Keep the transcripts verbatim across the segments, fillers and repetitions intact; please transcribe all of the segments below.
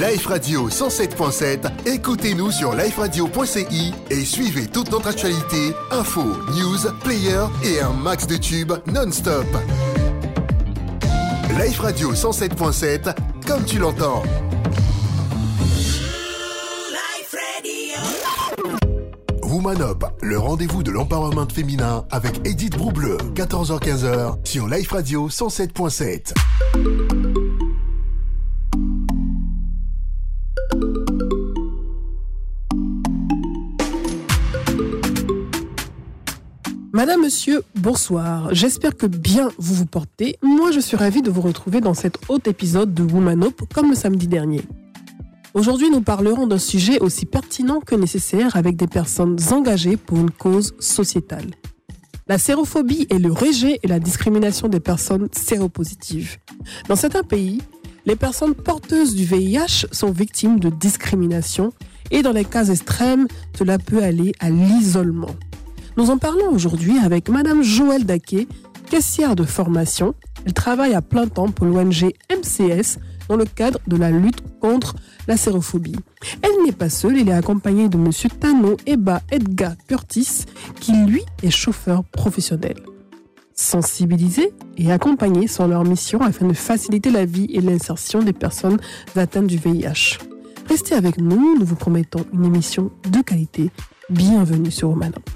Life Radio cent sept point sept, écoutez-nous sur life radio point c i et suivez toute notre actualité, infos, news, players et un max de tubes non-stop. Life Radio cent sept point sept, comme tu l'entends. Woman Up, le rendez-vous de l'empowerment féminin avec Edith Broubleu, quatorze heures quinze sur Life Radio cent sept point sept. Madame, monsieur, bonsoir. J'espère que bien vous vous portez. Moi, je suis ravie de vous retrouver dans cet autre épisode de Woman Up, comme le samedi dernier. Aujourd'hui, nous parlerons d'un sujet aussi pertinent que nécessaire avec des personnes engagées pour une cause sociétale. La sérophobie est le rejet et la discrimination des personnes séropositives. Dans certains pays, les personnes porteuses du V I H sont victimes de discrimination et dans les cas extrêmes, cela peut aller à l'isolement. Nous en parlons aujourd'hui avec Madame Joëlle Daquet, caissière de formation. Elle travaille à plein temps pour l'O N G M C S dans le cadre de la lutte contre la sérophobie. Elle n'est pas seule, elle est accompagnée de Monsieur Tano Eba Edgar Curtis, qui lui est chauffeur professionnel. Sensibiliser et accompagner sont leur mission afin de faciliter la vie et l'insertion des personnes atteintes du V I H. Restez avec nous, nous vous promettons une émission de qualité. Bienvenue sur Woman Up.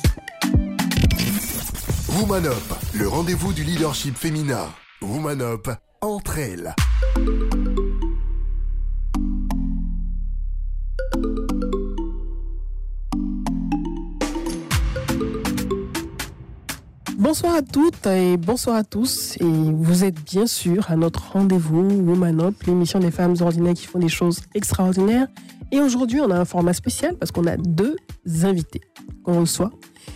Woman Up, le rendez-vous du leadership féminin. Woman Up, entre elles. Bonsoir à toutes et bonsoir à tous. Et vous êtes bien sûr à notre rendez-vous Woman Up, l'émission des femmes ordinaires qui font des choses extraordinaires. Et aujourd'hui, on a un format spécial parce qu'on a deux invités qu'on reçoit.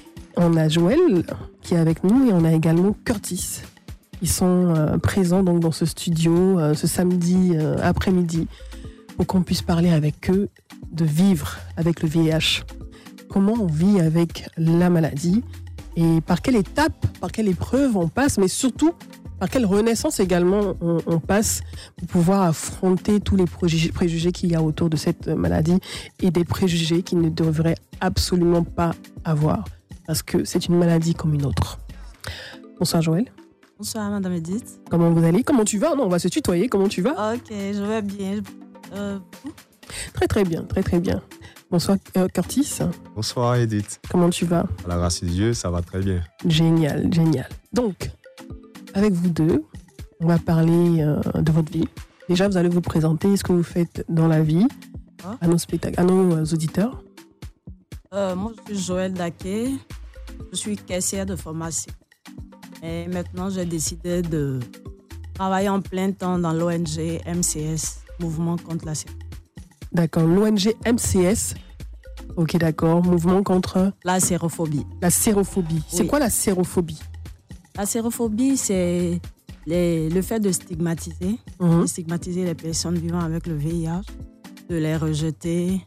On a Joëlle qui est avec nous et on a également Curtis. Ils sont euh, présents donc dans ce studio euh, ce samedi euh, après-midi pour qu'on puisse parler avec eux de vivre avec le V I H. Comment on vit avec la maladie et par quelle étape, par quelle épreuve on passe, mais surtout par quelle renaissance également on, on passe pour pouvoir affronter tous les préjugés, préjugés qu'il y a autour de cette maladie et des préjugés qu'il ne devrait absolument pas avoir parce que c'est une maladie comme une autre. Bonsoir Joëlle. Bonsoir Madame Edith. Comment vous allez? Comment tu vas? Non, on va se tutoyer. Comment tu vas? Ok, je vais bien. Euh... Très très bien, très très bien. Bonsoir euh, Curtis. Bonsoir Edith. Comment tu vas? À la grâce de Dieu, ça va très bien. Génial, génial. Donc, avec vous deux, on va parler euh, de votre vie. Déjà, vous allez vous présenter ce que vous faites dans la vie ah. à nos spectacles, à nos euh, auditeurs. Euh, moi, je suis Joëlle Daquet. Je suis caissière de formation. Et maintenant, j'ai décidé de travailler en plein temps dans l'O N G M C S, Mouvement contre la sérophobie. D'accord, l'O N G M C S. Ok, d'accord, Mouvement contre la sérophobie. La sérophobie. C'est oui. Quoi la sérophobie? La sérophobie, c'est les, le fait de stigmatiser, mm-hmm. de stigmatiser les personnes vivant avec le V I H, de les rejeter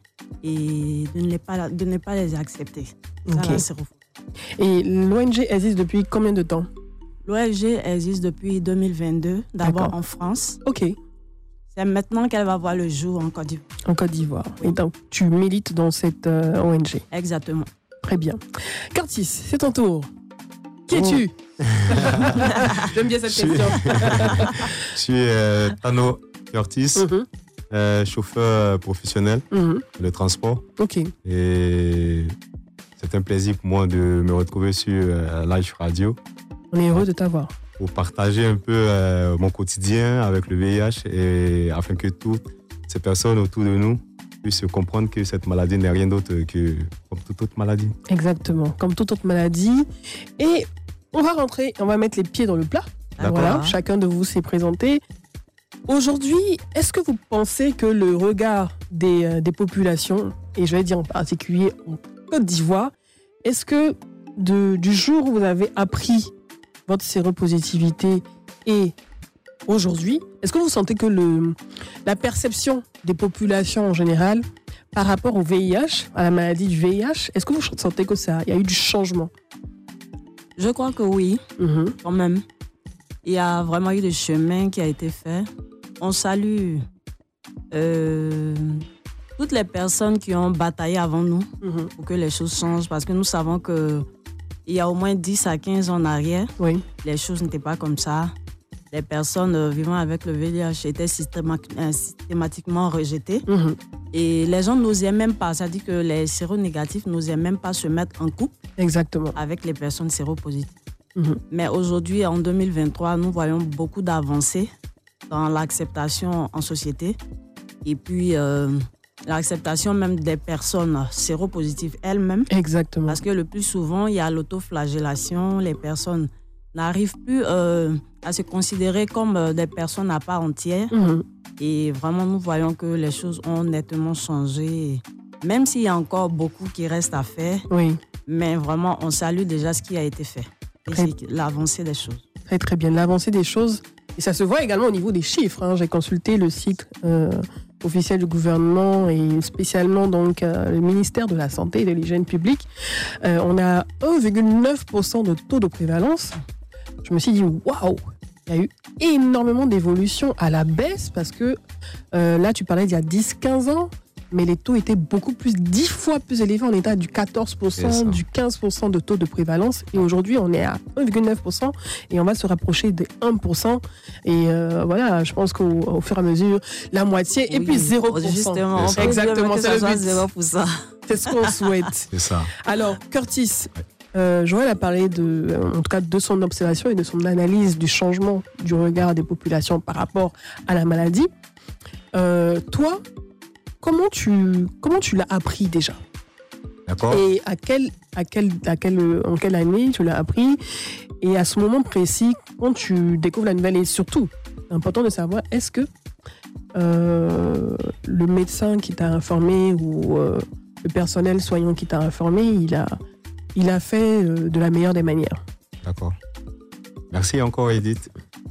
et de ne pas, de ne pas les accepter. C'est okay. ça la sérophobie. Et l'O N G existe depuis combien de temps? L'O N G existe depuis deux mille vingt-deux, d'abord D'accord. en France. Ok. C'est maintenant qu'elle va voir le jour en Côte d'Ivoire. En Côte d'Ivoire. Oui. Et donc, tu milites dans cette euh, O N G. Exactement. Très bien. Curtis, c'est ton tour. Qui oh. es-tu? J'aime bien cette je question. Je suis euh, Tano Curtis, mm-hmm. euh, chauffeur professionnel mm-hmm. de transport. Ok. Et c'est un plaisir pour moi de me retrouver sur euh, Life Radio. On est heureux de t'avoir. Pour partager un peu euh, mon quotidien avec le V I H et afin que toutes ces personnes autour de nous puissent comprendre que cette maladie n'est rien d'autre que comme toute autre maladie. Exactement, comme toute autre maladie. Et on va rentrer, on va mettre les pieds dans le plat. D'accord. Voilà, chacun de vous s'est présenté. Aujourd'hui, est-ce que vous pensez que le regard des, euh, des populations, et je vais dire en particulier en Côte d'Ivoire, est-ce que de, du jour où vous avez appris votre séropositivité et aujourd'hui, est-ce que vous sentez que le, la perception des populations en général par rapport au V I H, à la maladie du V I H, est-ce que vous sentez que ça, il y a eu du changement? Je crois que oui, mm-hmm. quand même. Il y a vraiment eu des chemins qui a été fait. On salue euh, toutes les personnes qui ont bataillé avant nous mm-hmm. pour que les choses changent, parce que nous savons qu'il y a au moins dix à quinze ans en arrière, oui. les choses n'étaient pas comme ça. Les personnes euh, vivant avec le V I H étaient systématiquement, euh, systématiquement rejetées. Mm-hmm. Et les gens n'osaient même pas, c'est-à-dire que les séronégatifs n'osaient même pas se mettre en couple Exactement. avec les personnes séropositives. Mm-hmm. Mais aujourd'hui, en deux mille vingt-trois, nous voyons beaucoup d'avancées dans l'acceptation en société et puis euh, l'acceptation même des personnes séropositives elles-mêmes. Exactement. Parce que le plus souvent, il y a l'autoflagellation, les personnes n'arrivent plus euh, à se considérer comme euh, des personnes à part entière. Mm-hmm. Et vraiment, nous voyons que les choses ont nettement changé, même s'il y a encore beaucoup qui reste à faire. Oui. Mais vraiment, on salue déjà ce qui a été fait. Et très, c'est l'avancée des choses. Très, très bien. L'avancée des choses. Et ça se voit également au niveau des chiffres. Hein. J'ai consulté le site euh, officiel du gouvernement et spécialement donc, euh, le ministère de la Santé et de l'Hygiène publique. Euh, on a un virgule neuf pour cent de taux de prévalence. Je me suis dit, waouh! Il y a eu énormément d'évolution à la baisse parce que euh, là, tu parlais d'il y a dix à quinze ans, mais les taux étaient beaucoup plus, dix fois plus élevés. On était à du quatorze pour cent, du quinze pour cent de taux de prévalence. Et aujourd'hui, on est à un virgule neuf pour cent et on va se rapprocher des un pour cent. Et euh, voilà, je pense qu'au au fur et à mesure, la moitié oui, et puis zéro pour cent. Justement, c'est exactement ça. C'est le but. zéro pour cent. C'est ce qu'on souhaite. C'est ça. Alors, Curtis, euh, Joël a parlé de, en tout cas, de son observation et de son analyse du changement du regard des populations par rapport à la maladie. Euh, toi, comment tu, comment tu l'as appris déjà ? D'accord. Et à quelle, à quelle, à quelle, en quelle année tu l'as appris ? Et à ce moment précis, quand tu découvres la nouvelle, et surtout, c'est important de savoir, est-ce que euh, le médecin qui t'a informé ou euh, le personnel soignant qui t'a informé, il a, il a fait euh, de la meilleure des manières ? D'accord. Merci encore, Edith.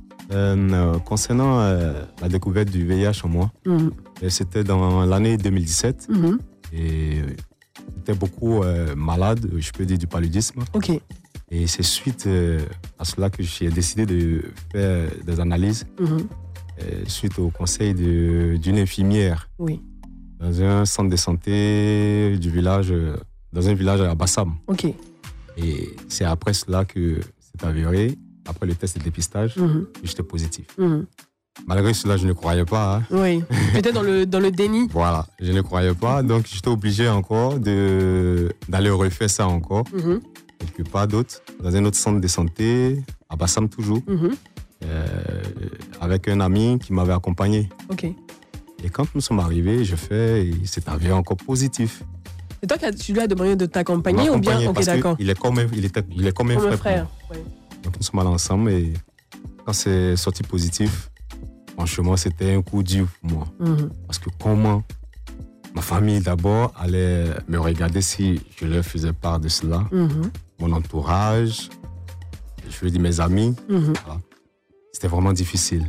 Euh, concernant euh, la découverte du V I H en moi, mmh. c'était dans l'année deux mille dix-sept mmh. et j'étais beaucoup euh, malade, je peux dire du paludisme. Okay. Et c'est suite euh, à cela que j'ai décidé de faire des analyses mmh. euh, suite au conseil de, d'une infirmière oui. dans un centre de santé du village, dans un village à Bassam. Okay. Et c'est après cela que c'est avéré. Après le test de dépistage, mmh. j'étais positif. Mmh. Malgré cela, je ne croyais pas. Hein. Oui, j'étais dans le, dans le déni. Voilà, je ne croyais pas. Donc, j'étais obligé encore de, d'aller refaire ça encore, mmh. quelque part d'autre, dans un autre centre de santé, à Bassam toujours, mmh. euh, avec un ami qui m'avait accompagné. Okay. Et quand nous sommes arrivés, je fais, et c'est avéré encore positif. C'est toi qui tu lui as demandé de t'accompagner ou bien Ok, d'accord. Il est comme un, il était, il est comme un comme frère. frère. Oui. Donc nous sommes allés ensemble et quand c'est sorti positif, franchement, c'était un coup dur pour moi. Mm-hmm. Parce que comment ma famille d'abord allait me regarder si je leur faisais part de cela, mm-hmm. mon entourage, je veux dire mes amis, mm-hmm. voilà. C'était vraiment difficile.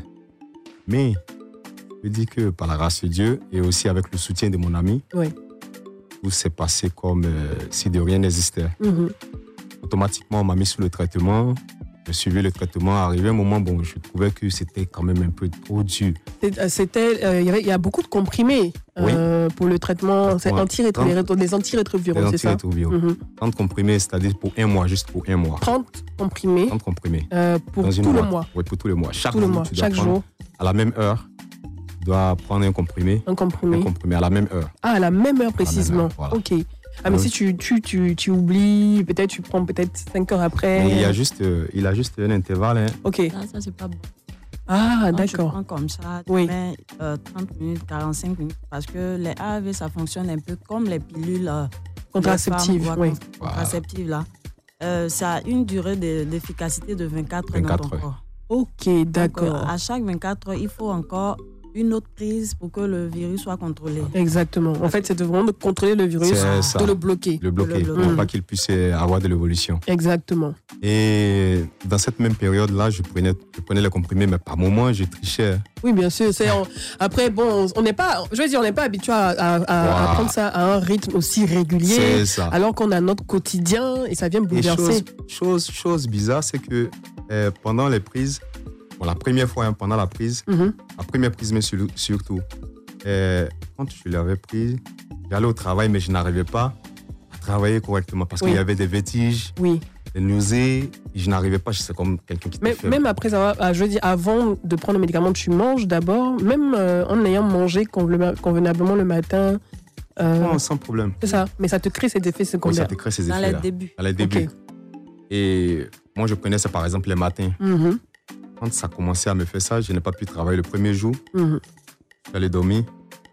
Mais je dis que par la grâce de Dieu et aussi avec le soutien de mon ami, oui. tout s'est passé comme euh, si de rien n'existait. Mm-hmm. Automatiquement, on m'a mis sous le traitement. Je suivais le traitement. Arrivé un moment, bon, je trouvais que c'était quand même un peu trop dur. C'était, euh, il, y avait, il y a beaucoup de comprimés euh, oui. pour le traitement. C'est anti-rétro, des antirétroviraux, c'est ça ? Des antirétroviraux. Mm-hmm. trente comprimés, c'est-à-dire pour un mois, juste pour un mois. trente comprimés trente comprimés. Euh, pour tout mois. le mois. Oui, pour tout le mois. Chaque tout jour, le mois. tu dois Chaque prendre, jour. À la même heure, tu dois prendre un comprimé. Un comprimé. Un comprimé à la même heure. Ah, à la même heure précisément. Même heure, voilà. Ok. Ah, mais oui. si tu, tu, tu, tu oublies, peut-être tu prends peut-être cinq heures après. Mais il y a juste, euh, il a juste un intervalle. Hein. Ok. Ça, ça c'est pas bon. Ah, quand d'accord. Tu prends comme ça, tu oui. mets euh, trente minutes, quarante-cinq minutes, parce que les A A V, ça fonctionne un peu comme les pilules euh, contraceptives. Femmes, oui. Contraceptives, là. Euh, ça a une durée de, d'efficacité de vingt-quatre heures dans ton corps. Ok, d'accord. Donc, euh, à chaque vingt-quatre heures, il faut encore une autre prise pour que le virus soit contrôlé. Exactement. En fait, c'est de vraiment de contrôler le virus, de le bloquer. Le bloquer, le bloquer. Pour mmh. pas qu'il puisse avoir de l'évolution. Exactement. Et dans cette même période-là, je prenais, je prenais les comprimés, mais par moments, je trichais. Oui, bien sûr. C'est en... Après, bon, on n'est pas, je veux dire, on n'est pas habitué à, à, à, wow. à prendre ça à un rythme aussi régulier. C'est ça. Alors qu'on a notre quotidien et ça vient bouleverser. Et chose, chose, chose bizarre, c'est que euh, pendant les prises, bon, la première fois, hein, pendant la prise, mm-hmm. la première prise, mais surtout, Et quand je l'avais prise, j'allais au travail, mais je n'arrivais pas à travailler correctement parce oui. qu'il y avait des vertiges, oui. des nausées. Et je n'arrivais pas, c'est comme quelqu'un qui mais, était Même après avoir, je veux dire, avant de prendre le médicament, tu manges d'abord, même euh, en ayant mangé convenablement le matin. Euh, non, sans problème. C'est ça, mais ça te crée ces effets secondaires. Oui, ça te crée ces effets. Dans les débuts. Dans les débuts. Okay. Et moi, je prenais ça par exemple les matins. Mm-hmm. Quand ça commençait à me faire ça, je n'ai pas pu travailler le premier jour. Mm-hmm. J'allais dormir.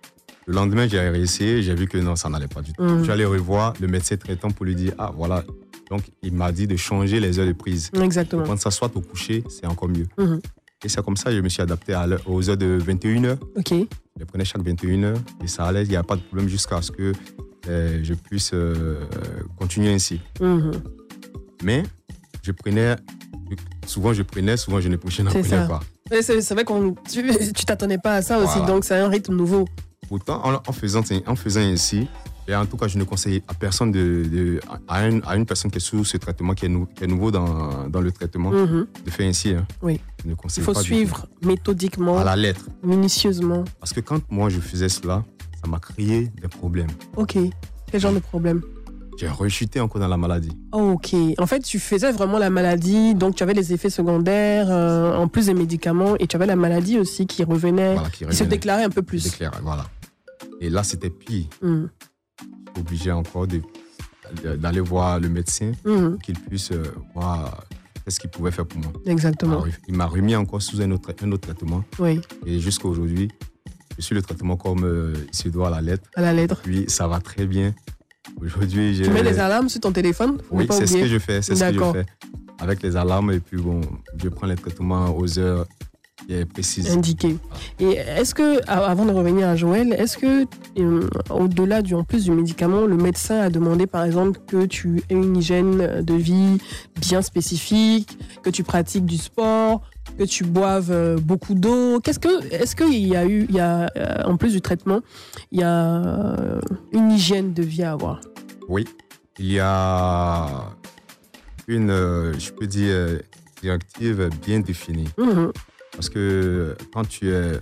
Le lendemain, j'ai réessayé. J'ai vu que non, ça n'allait pas du tout. Mm-hmm. J'allais revoir le médecin traitant pour lui dire, ah voilà. Donc, il m'a dit de changer les heures de prise. Exactement. Quand ça soit au coucher, c'est encore mieux. Mm-hmm. Et c'est comme ça que je me suis adapté à aux heures de vingt et une heures. OK. Je prenais chaque vingt et une heures et ça allait. Il n'y a pas de problème jusqu'à ce que euh, je puisse euh, continuer ainsi. Mm-hmm. Mais je prenais... Souvent, je prenais, souvent, je ne je n'en prenais pas. C'est, c'est vrai que tu ne t'attendais pas à ça aussi, voilà. Donc c'est un rythme nouveau. Pourtant, en, en, faisant, en faisant ainsi, et en tout cas, je ne conseille à personne, de, de, à, une, à une personne qui est sous ce traitement, qui est, nou, qui est nouveau dans, dans le traitement, mm-hmm. de faire ainsi. Hein. Oui. Je ne conseille Il faut pas suivre méthodiquement, à la lettre, minutieusement. Parce que quand moi, je faisais cela, ça m'a créé des problèmes. OK. Quel genre de problème? J'ai rechuté encore dans la maladie. Oh, ok. En fait, tu faisais vraiment la maladie, donc tu avais les effets secondaires, euh, en plus des médicaments, et tu avais la maladie aussi qui revenait, voilà, qui, qui se déclarait un peu plus. Déclarait, voilà. Et là, c'était pire. Mm. J'étais obligé encore de, d'aller voir le médecin mm. pour qu'il puisse euh, voir ce qu'il pouvait faire pour moi. Exactement. Alors, il m'a remis encore sous un autre, un autre traitement. Oui. Et jusqu'à aujourd'hui, je suis le traitement comme euh, il se doit à la lettre. À la lettre. Puis, ça va très bien. Aujourd'hui, j'ai... Tu mets les alarmes sur ton téléphone? Oui, c'est oublier. ce que je fais. C'est D'accord. ce que je fais. Avec les alarmes, et puis bon, je prends les traitements aux heures précises. Indiquées. Et est-ce que, avant de revenir à Joël, est-ce que, euh, au-delà du, en plus du médicament, le médecin a demandé par exemple que tu aies une hygiène de vie bien spécifique, que tu pratiques du sport, que tu boives beaucoup d'eau? Qu'est-ce que, est-ce qu'il y a eu, il y a, en plus du traitement, il y a une hygiène de vie à avoir? Oui, il y a une, je peux dire, directive bien définie. Mmh. Parce que quand tu es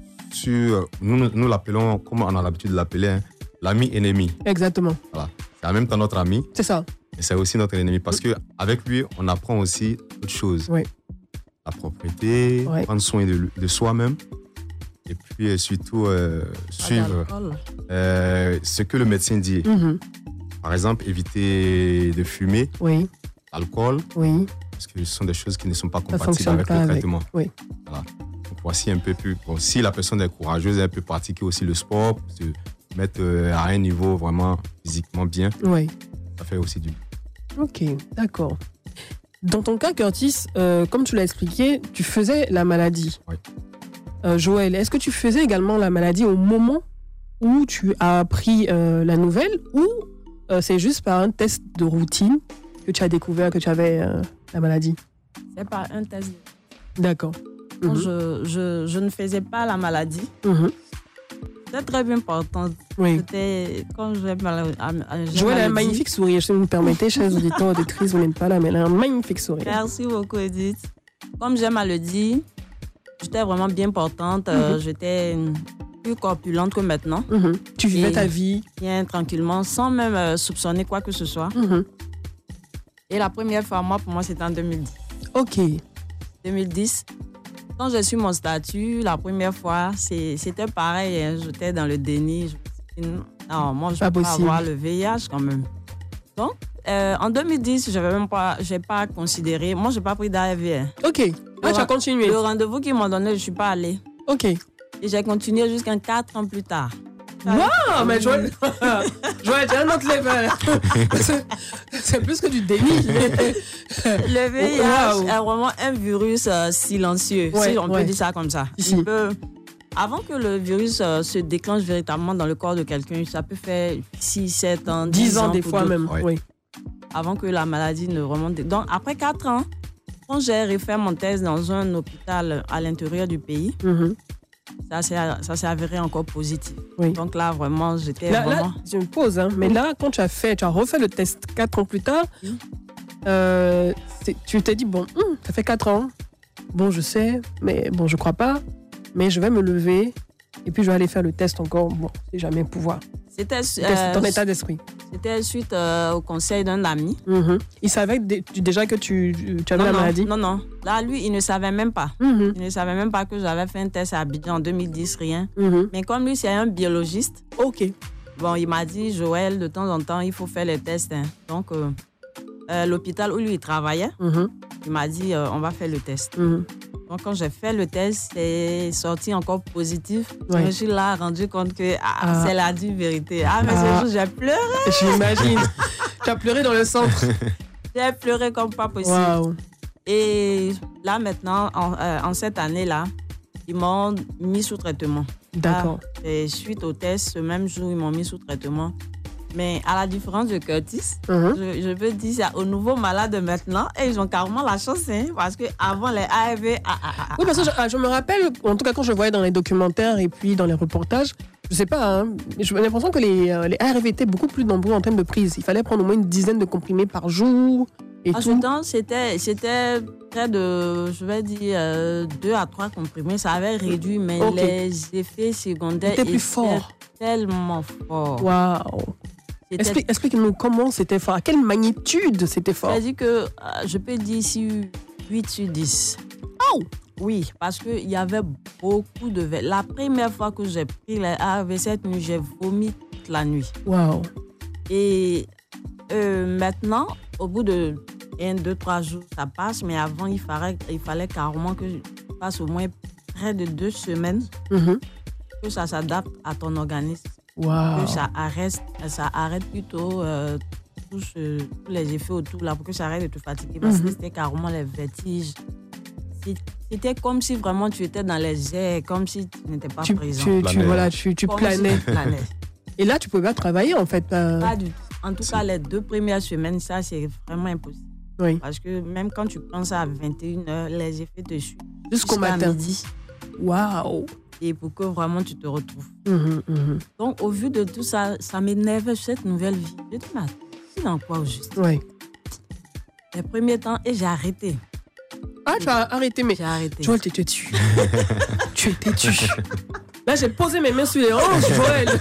sur, nous, nous l'appelons, comme on a l'habitude de l'appeler, hein, l'ami-ennemi. Exactement. Voilà. C'est en même temps notre ami. C'est ça. Et c'est aussi notre ennemi. Parce qu'avec lui, on apprend aussi autre chose. Oui. La propreté, ouais. Prendre soin de, de soi-même. Et puis surtout, euh, suivre euh, ce que le médecin dit. Mmh. Par exemple, éviter de fumer. Oui. Alcool. Oui. Parce que ce sont des choses qui ne sont pas compatibles avec le traitement. Oui. Voilà. Donc voici un peu plus. Bon, si la personne est courageuse, elle peut pratiquer aussi le sport, pour se mettre à un niveau vraiment physiquement bien. Oui. Ça fait aussi du bien. Ok, d'accord. Dans ton cas, Curtis, euh, comme tu l'as expliqué, tu faisais la maladie. Oui. Euh, Joël, est-ce que tu faisais également la maladie au moment où tu as appris euh, la nouvelle, ou euh, c'est juste par un test de routine que tu as découvert que tu avais euh, la maladie? C'est par un test. D'accord. Mm-hmm. je, je, je ne faisais pas la maladie. Mm-hmm. C'était très important. Oui. C'était quand j'ai mal. Joël a un magnifique sourire. Si vous me permettez, chers auditeurs, auditrices, vous n'êtes pas là, mais elle a un magnifique sourire. Merci beaucoup, Edith. Comme j'ai maladie, j'étais vraiment bien portante. Mm-hmm. euh, j'étais plus corpulente que maintenant. Mm-hmm. Tu vivais ta vie bien tranquillement, sans même euh, soupçonner quoi que ce soit. Mm-hmm. Et la première fois, moi, pour moi, c'était en deux mille dix. Ok. deux mille dix. Quand j'ai su mon statut, la première fois, c'est, c'était pareil. Hein, j'étais dans le déni. Je me suis dit, non, moi, je ne peux pas avoir le V I H quand même. Donc, euh, en deux mille dix, je n'ai pas, pas considéré. Moi, je n'ai pas pris d'A R V. Hein. Ok. Ah, tu as continué. Le rendez-vous qu'ils m'ont donné, je ne suis pas allée. Ok. Et j'ai continué jusqu'à quatre ans plus tard. Waouh, mais Joël, Joël, j'ai un autre level. c'est, c'est plus que du déni. Le V I H wow. est vraiment un virus euh, silencieux, ouais, si on ouais. peut dire ça comme ça. Il peut, avant que le virus euh, se déclenche véritablement dans le corps de quelqu'un, ça peut faire six, sept ans, dix ans, des fois même. Ouais. Oui. Avant que la maladie ne remonte. Donc, après quatre ans, quand j'ai refait mon thèse dans un hôpital à l'intérieur du pays, mm-hmm. Ça s'est, ça s'est avéré encore positif. Oui. Donc là, vraiment, j'étais là, vraiment... Là, je me pose, hein, mais là, quand tu as fait, tu as refait le test quatre ans plus tard, oui. euh, tu t'es dit, bon, hum, ça fait quatre ans, bon, je sais, mais bon, je crois pas, mais je vais me lever Et puis, je vais aller faire le test encore. Bon, c'est jamais pouvoir. C'était euh, ton état d'esprit. C'était suite euh, au conseil d'un ami. Mm-hmm. Il savait déjà que tu, tu avais non, la non, maladie? Non, non. Là, lui, il ne savait même pas. Mm-hmm. Il ne savait même pas que j'avais fait un test à Abidjan en deux mille dix, rien. Mm-hmm. Mais comme lui, c'est un biologiste. OK. Bon, il m'a dit, Joël, de temps en temps, il faut faire les tests. Hein. Donc, euh, euh, l'hôpital où lui, il travaillait, mm-hmm. il m'a dit, euh, on va faire le test. Mm-hmm. Donc, quand j'ai fait le test, c'est sorti encore positif. Ouais. Je me suis là rendu compte que ah, ah. c'est la dure vérité. Ah, mais ah. ce jour, j'ai pleuré. J'imagine. Tu as pleuré dans le centre. J'ai pleuré comme pas possible. Wow. Et là, maintenant, en, euh, en cette année-là, ils m'ont mis sous traitement. D'accord. Là, et suite au test, ce même jour, ils m'ont mis sous traitement. Mais à la différence de Curtis, uh-huh. je, je peux dire c'est aux nouveaux malades de maintenant et ils ont carrément la chance, hein, parce qu'avant les A R V... Ah, ah, ah, oui, parce que je, je me rappelle, en tout cas quand je voyais dans les documentaires et puis dans les reportages, je sais pas, hein, j'ai l'impression que les, les A R V étaient beaucoup plus nombreux en termes de prise. Il fallait prendre au moins une dizaine de comprimés par jour. Et en tout. ce temps, c'était, c'était près de, je vais dire, euh, deux à trois comprimés. Ça avait réduit, mais okay. les effets secondaires étaient plus forts. Tellement forts. Waouh! Explique, explique-nous comment c'était fort, à quelle magnitude c'était fort. C'est-à-dire que euh, je peux dire ici huit sur dix. Oh! Oui, parce qu'il y avait beaucoup de verres. La première fois que j'ai pris les A R V cette nuit, j'ai vomi toute la nuit. Waouh! Et euh, maintenant, au bout de un, deux, trois jours, ça passe, mais avant, il fallait, il fallait carrément que je passe au moins près de deux semaines mm-hmm. que ça s'adapte à ton organisme. Wow. Que ça arrête, ça arrête plutôt euh, tous, euh, tous les effets autour là, pour que ça arrête de te fatiguer. Parce mm-hmm. que c'était carrément les vertiges. C'était comme si vraiment tu étais dans les airs, comme si tu n'étais pas tu, présent. Tu, tu, voilà, tu, tu planais. Si tu planais. Et là, tu pouvais pas travailler en fait. Euh... Pas du tout. En tout cas, les deux premières semaines, ça, c'est vraiment impossible. Oui. Parce que même quand tu prends ça à vingt et une heures, les effets te suivent. Jusqu'au matin. Midi. Waouh! Et pour que vraiment tu te retrouves. Mmh, mmh. Donc, au vu de tout ça, ça m'énervait cette nouvelle vie. Je dis, mais c'est dans quoi au juste? Oui. Les premiers temps, et j'ai arrêté. Ah, tu as arrêté, mais. J'ai arrêté. Joël, tu étais têtu. Tu étais têtu. Là, j'ai posé mes mains sur les hanches, Joël.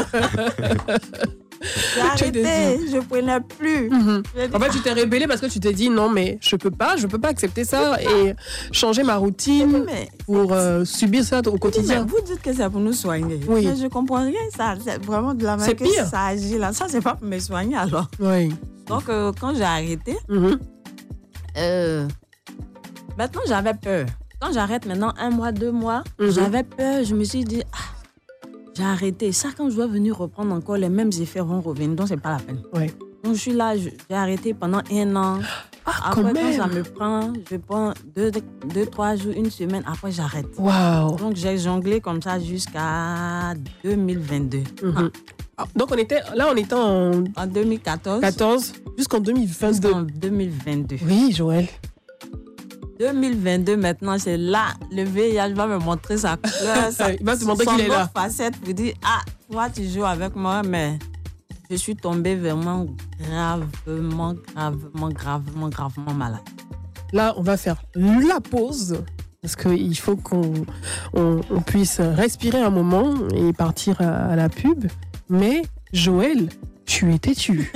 J'ai arrêté, je ne prenais plus. Mm-hmm. En fait, tu t'es rébellée parce que tu t'es dit non, mais je peux pas, je peux pas accepter ça et changer ma routine mais, pour euh, subir ça au quotidien. Mais vous dites que c'est pour nous soigner. Oui. Mais je comprends rien, ça. C'est vraiment de la manière que pire. Ça agit là. Ça, c'est pas pour me soigner alors. Oui. Donc, euh, quand j'ai arrêté, mm-hmm. euh, maintenant, j'avais peur. Quand j'arrête maintenant, un mois, deux mois, mm-hmm. j'avais peur. Je me suis dit, ah, j'ai arrêté. Ça, quand je dois venir reprendre encore, les mêmes effets vont revenir. Donc, c'est pas la peine. Oui. Donc, je suis là, j'ai arrêté pendant un an. Ah, après, quand, quand ça me prend, je prends deux, deux, trois jours, une semaine. Après, j'arrête. Wow. Donc, j'ai jonglé comme ça jusqu'à deux mille vingt-deux. Mm-hmm. Ah. Donc, on était, là, on était en... En deux mille quatorze. quatorze, jusqu'en deux mille vingt-deux. Jusqu'en deux mille vingt-deux. Oui, Joël. deux mille vingt-deux, maintenant, c'est là. Le V I H va me montrer sa couleur. Sa, il va te montrer qu'il est là. Son autre facette pour dire, ah, toi, tu joues avec moi, mais je suis tombée vraiment gravement, gravement, gravement, gravement malade. Là, on va faire la pause. Parce qu'il faut qu'on on, on puisse respirer un moment et partir à, à la pub. Mais, Joël, tu es têtu.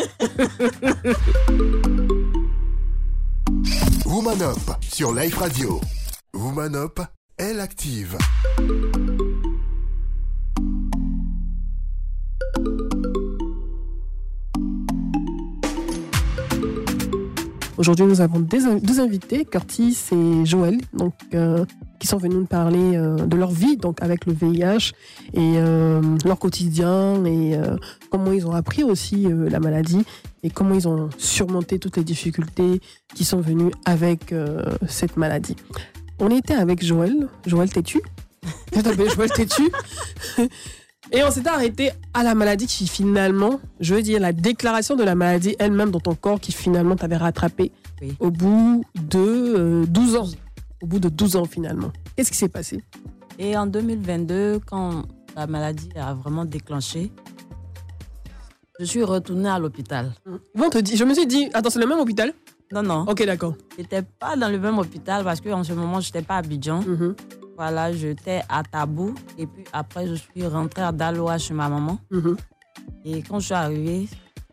Woman Up sur Life Radio. Woman Up, elle active. Aujourd'hui, nous avons deux, deux invités, Curtis et Joël, donc, euh, qui sont venus nous parler euh, de leur vie donc, avec le V I H et euh, leur quotidien et euh, comment ils ont appris aussi euh, la maladie et comment ils ont surmonté toutes les difficultés qui sont venues avec euh, cette maladie. On était avec Joël, Joël Têtu. Je t'appelle Joël Têtu. Et on s'était arrêté à la maladie qui finalement, je veux dire, la déclaration de la maladie elle-même dans ton corps qui finalement t'avait rattrapé oui. au bout de euh, douze ans. Au bout de douze ans finalement. Qu'est-ce qui s'est passé? Et en deux mille vingt-deux, quand la maladie a vraiment déclenché, je suis retournée à l'hôpital. Bon, te dit, je me suis dit, attends, c'est le même hôpital? Non, non. Ok, d'accord. Je n'étais pas dans le même hôpital parce qu'en ce moment, je n'étais pas à Abidjan. Mm-hmm. Voilà, j'étais à Tabou. Et puis après, je suis rentrée à Daloa chez ma maman. Mm-hmm. Et quand je suis arrivée,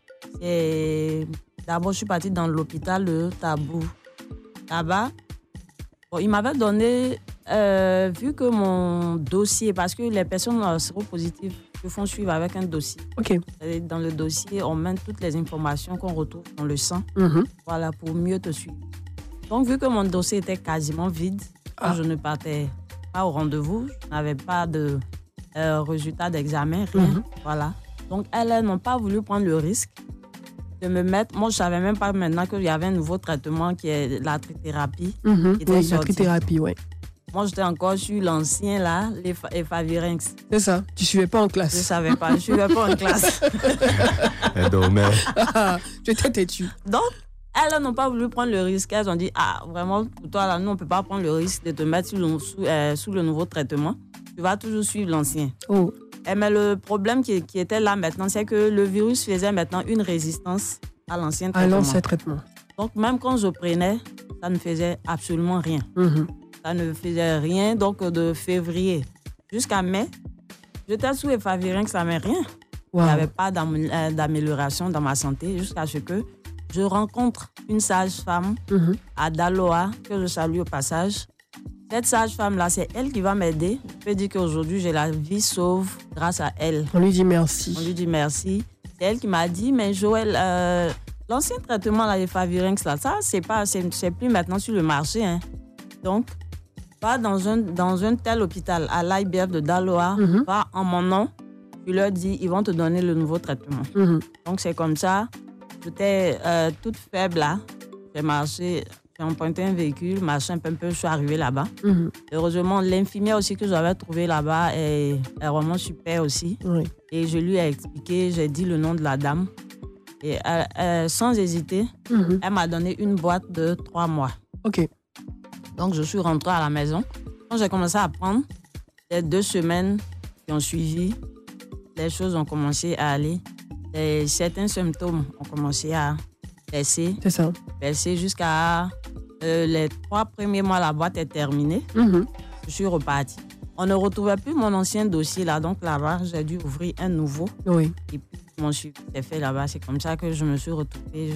c'est... d'abord, je suis partie dans l'hôpital de Tabou. Là-bas, bon, il m'avait donné, euh, vu que mon dossier, parce que les personnes séropositives se font suivre avec un dossier. Ok. Et dans le dossier, on met toutes les informations qu'on retrouve dans le sang, mm-hmm. voilà, pour mieux te suivre. Donc, vu que mon dossier était quasiment vide, ah. quand je ne partais pas au rendez-vous, je n'avais pas de euh, résultat d'examen, rien, mm-hmm. voilà. Donc, elles, elles n'ont pas voulu prendre le risque de me mettre... Moi, je ne savais même pas maintenant qu'il y avait un nouveau traitement qui est la trithérapie. Mm-hmm. Qui était oui, sortie. La trithérapie, oui. Moi, j'étais encore sur l'ancien, là, les Efavirenz. C'est ça. Tu ne suivais pas en classe. Je ne savais pas. Je ne suivais pas en classe. Elle dormait. Ah, tu étais têtue. Donc, elles n'ont pas voulu prendre le risque. Elles ont dit, ah, vraiment, pour toi, là, nous, on ne peut pas prendre le risque de te mettre sous le, sous, euh, sous le nouveau traitement. Tu vas toujours suivre l'ancien. Oh. Et mais le problème qui, qui était là maintenant, c'est que le virus faisait maintenant une résistance à l'ancien traitement. À l'ancien traitement. Donc, même quand je prenais, ça ne faisait absolument rien. Mm-hmm. Ça ne faisait rien. Donc, de février jusqu'à mai, j'étais sous Efavirenz, ça ne m'est rien. Wow. Il n'y avait pas d'amélioration dans ma santé jusqu'à ce que je rencontre une sage-femme mm-hmm. à Daloa, que je salue au passage. Cette sage-femme-là, c'est elle qui va m'aider. Je peux dire qu'aujourd'hui, j'ai la vie sauve grâce à elle. On lui dit merci. On lui dit merci. C'est elle qui m'a dit, mais Joël, euh, l'ancien traitement, là, les Efavirenz, là, ça, c'est pas, c'est, c'est plus maintenant sur le marché. Hein. Donc, va dans un, dans un tel hôpital, à l'I B F de Daloa, mm-hmm. va en mon nom, tu leur dis, ils vont te donner le nouveau traitement. Mm-hmm. Donc, c'est comme ça. J'étais euh, toute faible, là. J'ai marché... J'ai emprunté un véhicule, marché un peu, un peu, je suis arrivée là-bas. Mm-hmm. Heureusement, l'infirmière aussi que j'avais trouvée là-bas est, est vraiment super aussi. Oui. Et je lui ai expliqué, j'ai dit le nom de la dame. Et elle, elle, sans hésiter, mm-hmm. elle m'a donné une boîte de trois mois. OK. Donc, je suis rentrée à la maison. Quand j'ai commencé à prendre, les deux semaines qui ont suivi, les choses ont commencé à aller. Et certains symptômes ont commencé à baisser. C'est ça. Baisser jusqu'à euh, les trois premiers mois, la boîte est terminée. Mm-hmm. Je suis repartie. On ne retrouvait plus mon ancien dossier là, donc là-bas, j'ai dû ouvrir un nouveau. Oui. Et puis, mon suivi s'est fait là-bas. C'est comme ça que je me suis retrouvée.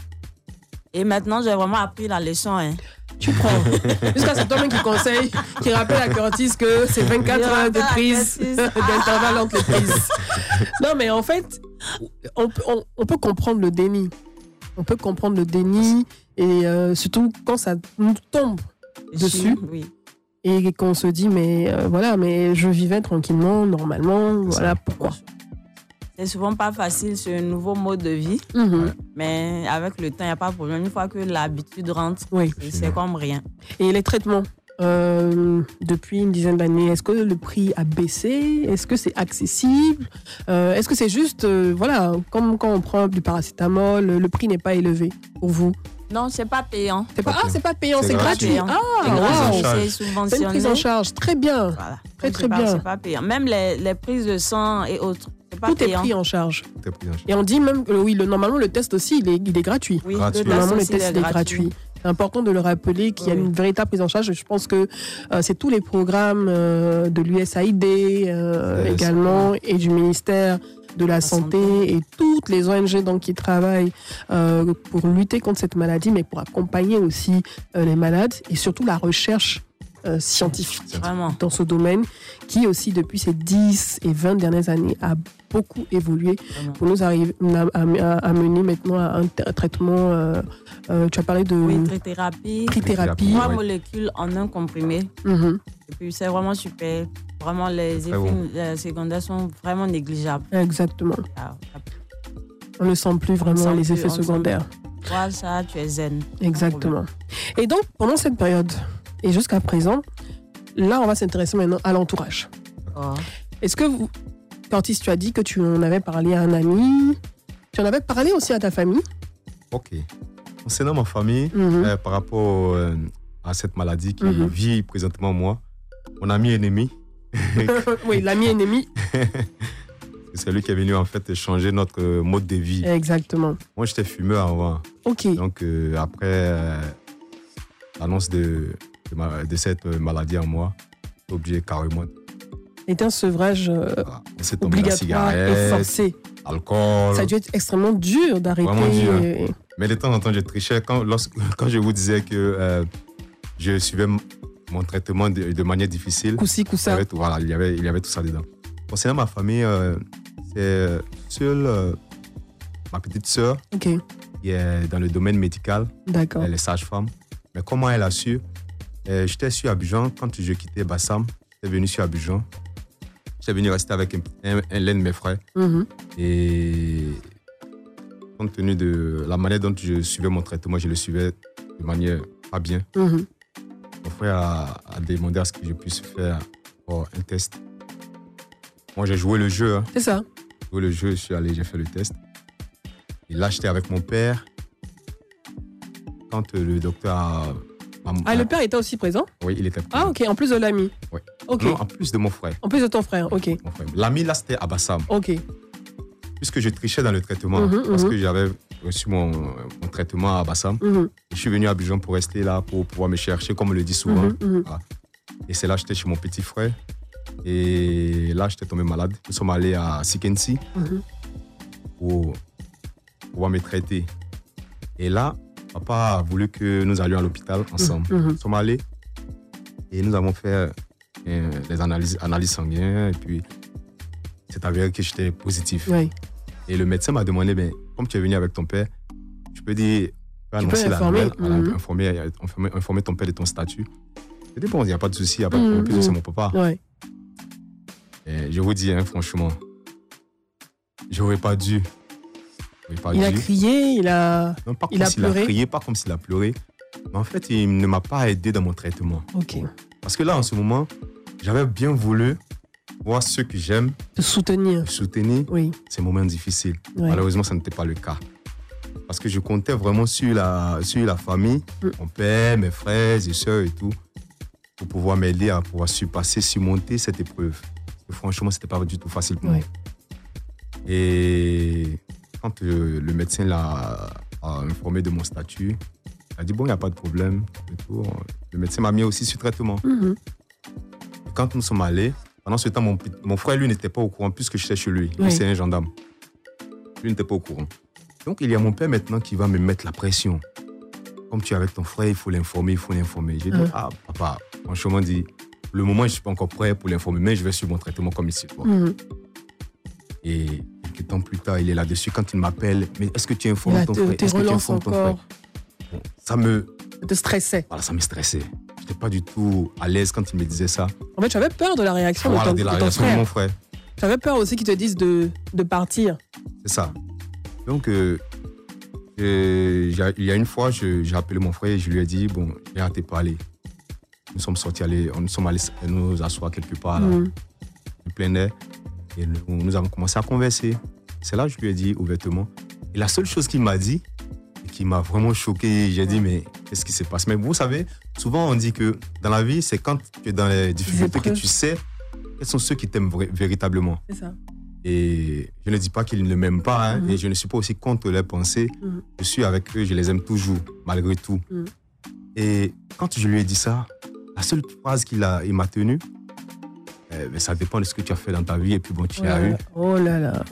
Et maintenant, j'ai vraiment appris la leçon. Hein. Tu prends. Jusqu'à c'est toi-même qui conseille, qui rappelle à Curtis que c'est vingt-quatre heures de prise, d'intervalle entre les prises. Non, mais en fait, on, on, on peut comprendre le déni. On peut comprendre le déni, et euh, surtout quand ça nous tombe dessus. Oui. Et qu'on se dit, mais euh, voilà, mais je vivais tranquillement, normalement, voilà pourquoi. C'est souvent pas facile, c'est un nouveau mode de vie, mm-hmm. mais avec le temps, il n'y a pas de problème. Une fois que l'habitude rentre, oui. c'est, c'est comme rien. Et les traitements, euh, depuis une dizaine d'années, est-ce que le prix a baissé? Est-ce que c'est accessible? euh, Est-ce que c'est juste, euh, voilà, comme quand on prend du paracétamol, le prix n'est pas élevé pour vous? Non, c'est pas payant. C'est pas, ah, c'est pas payant, c'est, c'est gratuit. Payant. Ah, c'est gratuit, wow. c'est subventionné. C'est une prise en charge, très bien. Voilà. Très, Donc, très c'est bien. Pas, c'est pas payant. Même les, les prises de sang et autres, c'est pas Tout payant. est pris en charge. Tout est pris en charge. Et on dit même que oui, le, normalement, le test aussi, il est, il est gratuit. Oui, gratuit. le Normalement, le test, test, il est gratuit. gratuit. C'est important de le rappeler qu'il oui. y a une véritable prise en charge. Je pense que euh, c'est tous les programmes euh, de l'U S A I D euh, également et du ministère de la, la santé, santé et toutes les O N G donc, qui travaillent euh, pour lutter contre cette maladie, mais pour accompagner aussi euh, les malades et surtout la recherche euh, scientifique Vraiment. dans ce domaine qui aussi depuis ces dix et vingt dernières années a beaucoup évolué Vraiment. Pour nous arriver à, à, à mener maintenant à un, t- un traitement euh, euh, tu as parlé de oui, trithérapie, trithérapie trois oui. molécules en un comprimé mm-hmm. et puis c'est vraiment super. Vraiment, les effets bon. les secondaires sont vraiment négligeables. Exactement. Ah, on ne sent plus vraiment sent les plus, effets secondaires. Voilà, ça, tu es zen. Exactement. Et donc, pendant cette période, et jusqu'à présent, là, on va s'intéresser maintenant à l'entourage. Oh. Est-ce que, vous, Curtis, tu as dit que tu en avais parlé à un ami, tu en avais parlé aussi à ta famille? Ok. Concernant ma famille, mm-hmm. euh, par rapport euh, à cette maladie qui mm-hmm. vit présentement moi, mon ami ennemi, oui, l'ami ennemi. C'est lui qui est venu en fait changer notre mode de vie. Exactement. Moi, j'étais fumeur avant. Ok. Donc, euh, après euh, l'annonce de, de, ma, de cette maladie en moi, j'étais obligé carrément. C'était un sevrage euh, voilà. obligatoire et forcé. Alcool. Ça a dû être extrêmement dur d'arrêter. Vraiment dur. Et... Mais de temps en temps, je trichais. Quand, lorsque, quand je vous disais que euh, je suivais mon traitement de, de manière difficile, Coussi, coussa. il y avait tout, voilà, il y avait, il y avait tout ça dedans. Concernant ma famille, euh, c'est seule euh, ma petite sœur okay. qui est dans le domaine médical. D'accord. Elle est sage-femme. Mais comment elle a su? euh, J'étais sur Abidjan quand je quittais Bassam. J'étais venu sur Abidjan. J'étais venu rester avec un, un, un l'un de mes frères. Mm-hmm. Et compte tenu de la manière dont je suivais mon traitement, je le suivais de manière pas bien. Mm-hmm. Mon frère a, a demandé à ce que je puisse faire oh, un test. Moi, j'ai joué le jeu. Hein. C'est ça. J'ai joué le jeu, je suis allé, j'ai fait le test. Et là, j'étais avec mon père. Quand euh, le docteur a... a ah, le père était aussi présent? Oui, il était présent. Ah, ok. En plus de l'ami? Oui. Ok. Non, en plus de mon frère. En plus de ton frère, ok. Mon frère. L'ami, là, c'était à Bassam. Ok. Puisque je trichais dans le traitement, mm-hmm, parce mm-hmm. que j'avais reçu mon, mon traitement à Bassam. Mm-hmm. Je suis venu à Abidjan pour rester là, pour pouvoir me chercher, comme on le dit souvent. Mm-hmm, mm-hmm. Voilà. Et c'est là que j'étais chez mon petit frère. Et là, j'étais tombé malade. Nous sommes allés à Sikensi mm-hmm. pour pouvoir me traiter. Et là, papa a voulu que nous allions à l'hôpital ensemble. Mm-hmm. Nous sommes allés et nous avons fait euh, des analyses, analyses sanguines. Et puis, c'est avéré que j'étais positif. Oui. Et le médecin m'a demandé, ben, comme tu es venu avec ton père, je peux dire, tu peux tu annoncer peux la informer, nouvelle, voilà, mm-hmm. informer, informer, informer ton père de ton statut. Je dis, bon, il n'y a pas de souci, il n'y a pas de mm-hmm. problème. En plus, c'est mon papa. Ouais. Et je vous dis, hein, franchement, je n'aurais pas dû. Pas il dû. a crié, il a, non, pas il comme a s'il pleuré. a crié, pas comme s'il a pleuré. Mais en fait, il ne m'a pas aidé dans mon traitement. Ok. Parce que là, en ce moment, j'avais bien voulu voir ceux que j'aime, te soutenir, soutenir oui. ces moments difficiles. Ouais. Malheureusement, ça n'était pas le cas. Parce que je comptais vraiment sur la, sur la famille, mm. mon père, mes frères et sœurs et tout, pour pouvoir m'aider à pouvoir surpasser, surmonter cette épreuve. Parce que franchement, ce n'était pas du tout facile pour ouais. moi. Et quand euh, le médecin l'a a informé de mon statut, il a dit bon, il n'y a pas de problème. Et tout. Le médecin m'a mis aussi sur traitement. Mm-hmm. Et quand nous sommes allés, pendant ce temps, mon, mon frère, lui, n'était pas au courant puisque j'étais chez lui. Oui. Lui, c'est un gendarme. Lui n'était pas au courant. Donc, il y a mon père maintenant qui va me mettre la pression. Comme tu es avec ton frère, il faut l'informer, il faut l'informer. J'ai dit, mm. ah, papa, franchement, dit, pour le moment, je ne suis pas encore prêt pour l'informer, mais je vais suivre mon traitement comme ici. Mm. Et quelques temps plus tard, il est là-dessus. Quand il m'appelle, mais est-ce que tu informes ton frère? Est-ce que tu informes ton frère? Bon, ça me... Ça te stressait. Voilà, ça me stressait. Je n'étais pas du tout à l'aise quand il me disait ça. En fait, tu avais peur de la réaction voilà, de ton, de la de ton réaction frère. de mon frère. Tu avais peur aussi qu'ils te disent de, de partir. C'est ça. Donc, euh, il y a une fois, je, j'ai appelé mon frère et je lui ai dit, bon, j'ai hâte de parler. Nous sommes sortis, aller, nous sommes allés nous asseoir quelque part, là, mm. en plein air. Et nous, nous avons commencé à converser. C'est là que je lui ai dit ouvertement. Et la seule chose qu'il m'a dit, et qui m'a vraiment choqué, j'ai dit, mais qu'est-ce qui se passe? Mais vous savez, souvent on dit que dans la vie, c'est quand tu es dans les difficultés que tu sais quels sont ceux qui t'aiment vra- véritablement. C'est ça. Et je ne dis pas qu'ils ne m'aiment pas, hein, mm-hmm. et je ne suis pas aussi contre leurs pensées. Mm-hmm. Je suis avec eux, je les aime toujours, malgré tout. Mm-hmm. Et quand je lui ai dit ça, la seule phrase qu'il a, il m'a tenue, eh, ben, ça dépend de ce que tu as fait dans ta vie, et puis bon, tu ouais. as eu. Oh là là.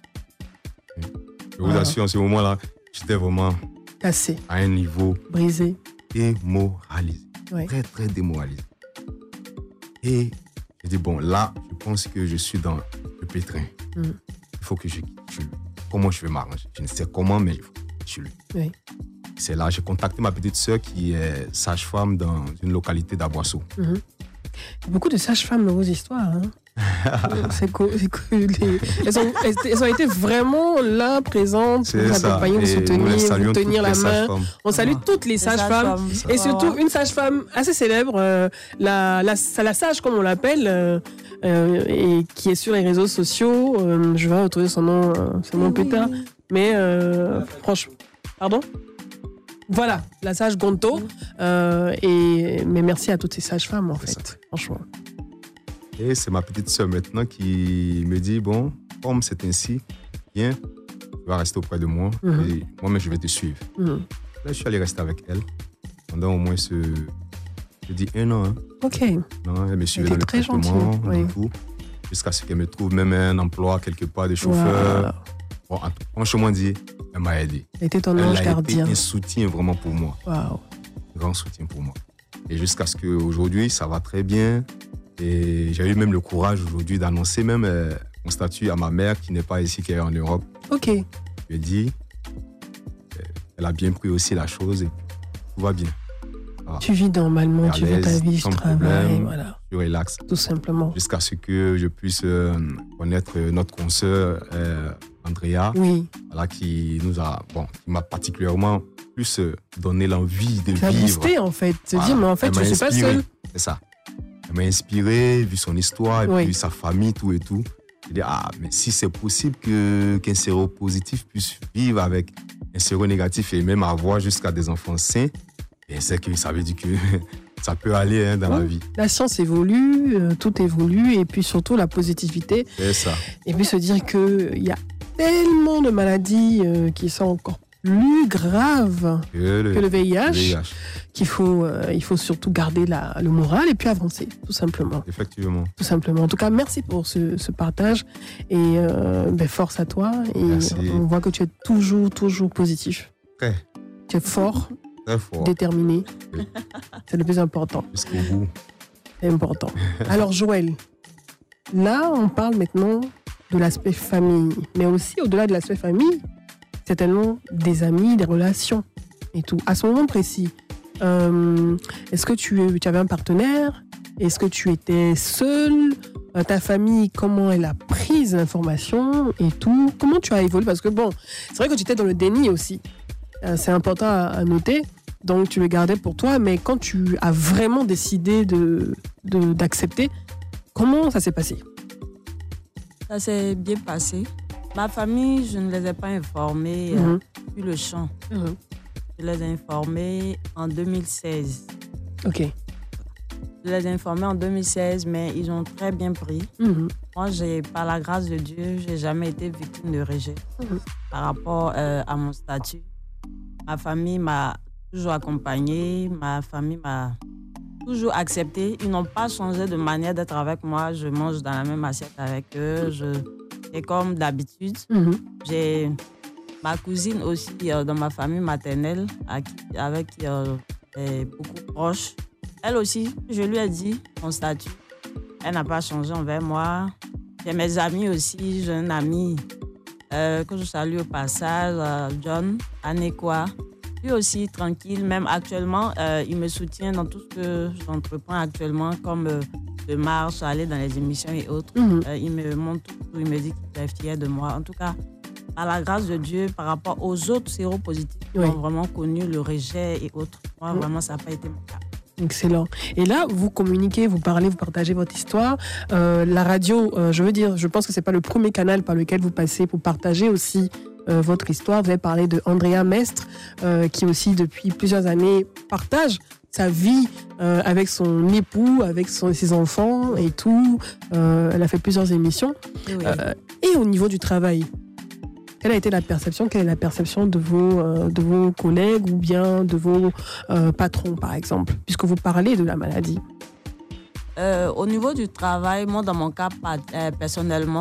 Je vous ah. assure, en ce moment-là, j'étais vraiment cassé, à un niveau brisé, démoralisé, ouais. très très démoralisé. Et j'ai dit, bon, là, je pense que je suis dans le pétrin. Mm. Il faut que je quitte. Comment je vais m'arranger? Je ne sais comment, mais il faut que je quitte lui. Oui. C'est là, j'ai contacté ma petite sœur qui est sage-femme dans une localité d'Aboisseau. Mm-hmm. Beaucoup de sages-femmes dans vos histoires. Hein. c'est cool. C'est cool. Elles, ont, elles ont été vraiment là, présentes, pour vous accompagner, vous soutenir, vous tenir la main. On salue ah, toutes les sages-femmes. Sages et surtout une sage-femme assez célèbre, euh, la, la, la sage comme on l'appelle, euh, euh, et qui est sur les réseaux sociaux. Euh, je vais retrouver son nom, euh, son nom oui. plus tard. Mais euh, franchement... Pardon ? Voilà, la sage Gonto. Euh, et, mais merci à toutes ces sages-femmes, en c'est fait, ça. Franchement. Et c'est ma petite sœur maintenant qui me dit, bon, comme c'est ainsi, viens, tu vas rester auprès de moi, mm-hmm. et moi-même, je vais te suivre. Mm-hmm. Là, je suis allé rester avec elle pendant au moins ce Je dis un an. Hein. Ok. Non, elle me suivait dans le très traitement, gentil, oui. tout, jusqu'à ce qu'elle me trouve même un emploi quelque part de chauffeur. Wow. Bon, franchement dit, elle m'a aidé. Elle était ton ange gardien. Elle a été un soutien vraiment pour moi. Wow. Un grand soutien pour moi. Et jusqu'à ce qu'aujourd'hui, ça va très bien. Et j'ai eu même le courage aujourd'hui d'annoncer même euh, mon statut à ma mère qui n'est pas ici, qui est en Europe. Ok. Je lui ai dit, euh, elle a bien pris aussi la chose et tout va bien. Ah. Tu vis normalement, tu vis ta vie, tu travailles, voilà. Tu relaxes. Tout simplement. Jusqu'à ce que je puisse euh, connaître notre consoeur euh, Andrea, oui. voilà, qui nous a, bon, qui m'a particulièrement plus euh, donné l'envie de tu vivre. Boosté, en fait, te voilà. dire, mais en fait, je ne suis pas seule. C'est ça. Elle m'a inspiré, vu son histoire, et oui. puis sa famille, tout et tout. Je dis, ah, mais si c'est possible que, qu'un séropositif puisse vivre avec un séronégatif et même avoir jusqu'à des enfants sains, et c'est que ça veut dire que ça peut aller hein, dans oui. la vie. La science évolue, euh, tout évolue, et puis surtout la positivité. C'est ça. Et puis se dire qu'il y a tellement de maladies euh, qui sont encore plus graves que le, que le V I H, V I H. qu'il faut, euh, il faut surtout garder la, le moral et puis avancer, tout simplement. Effectivement. Tout simplement. En tout cas, merci pour ce, ce partage et euh, ben, force à toi. Et merci. On voit que tu es toujours, toujours positif. Très. Tu es fort, Très fort. déterminé. Oui. C'est le plus important. Jusqu'au bout. C'est important. Alors, Joël, là, on parle maintenant de l'aspect famille, mais aussi au-delà de l'aspect famille, certainement des amis, des relations et tout. À ce moment précis, euh, est-ce que tu, tu avais un partenaire? Est-ce que tu étais seule? euh, Ta famille, comment elle a pris l'information et tout? Comment tu as évolué? Parce que bon, c'est vrai que tu étais dans le déni aussi. Euh, c'est important à, à noter. Donc tu le gardais pour toi, mais quand tu as vraiment décidé de, de, d'accepter, comment ça s'est passé? Ça s'est bien passé. Ma famille, je ne les ai pas informés mm-hmm. euh, sur le champ. Mm-hmm. Je les ai informés en deux mille seize. Ok. Je les ai informés en deux mille seize, mais ils ont très bien pris. Mm-hmm. Moi, j'ai, par la grâce de Dieu, je n'ai jamais été victime de rejet mm-hmm. par rapport euh, à mon statut. Ma famille m'a toujours accompagnée, ma famille m'a toujours acceptée. Ils n'ont pas changé de manière d'être avec moi. Je mange dans la même assiette avec eux. Je... C'est comme d'habitude. Mm-hmm. J'ai ma cousine aussi euh, dans ma famille maternelle à qui, avec qui euh, est beaucoup proche. Elle aussi, je lui ai dit mon statut. Elle n'a pas changé envers moi. J'ai mes amis aussi. J'ai un ami euh, que je salue au passage, euh, John Anekwa. Lui aussi, tranquille. Même actuellement, euh, il me soutient dans tout ce que j'entreprends actuellement, comme... Euh, de marche, aller dans les émissions et autres. Mm-hmm. Euh, il me montre tout, il me dit qu'il est fier de moi. En tout cas, à la grâce de Dieu, par rapport aux autres séropositifs qui oui. ont vraiment connu le rejet et autres, moi, mm-hmm. vraiment, ça n'a pas été mon cas. Excellent. Et là, vous communiquez, vous parlez, vous partagez votre histoire. Euh, la radio, euh, je veux dire, je pense que ce n'est pas le premier canal par lequel vous passez pour partager aussi euh, votre histoire. Vous avez parlé de Andrea Mestre, euh, qui aussi, depuis plusieurs années, partage sa vie euh, avec son époux, avec son, ses enfants et tout. Euh, elle a fait plusieurs émissions. Oui. Euh, et au niveau du travail, quelle a été la perception, quelle est la perception de vos, euh, de vos collègues ou bien de vos euh, patrons, par exemple, puisque vous parlez de la maladie? euh, Au niveau du travail, moi, dans mon cas, euh, personnellement,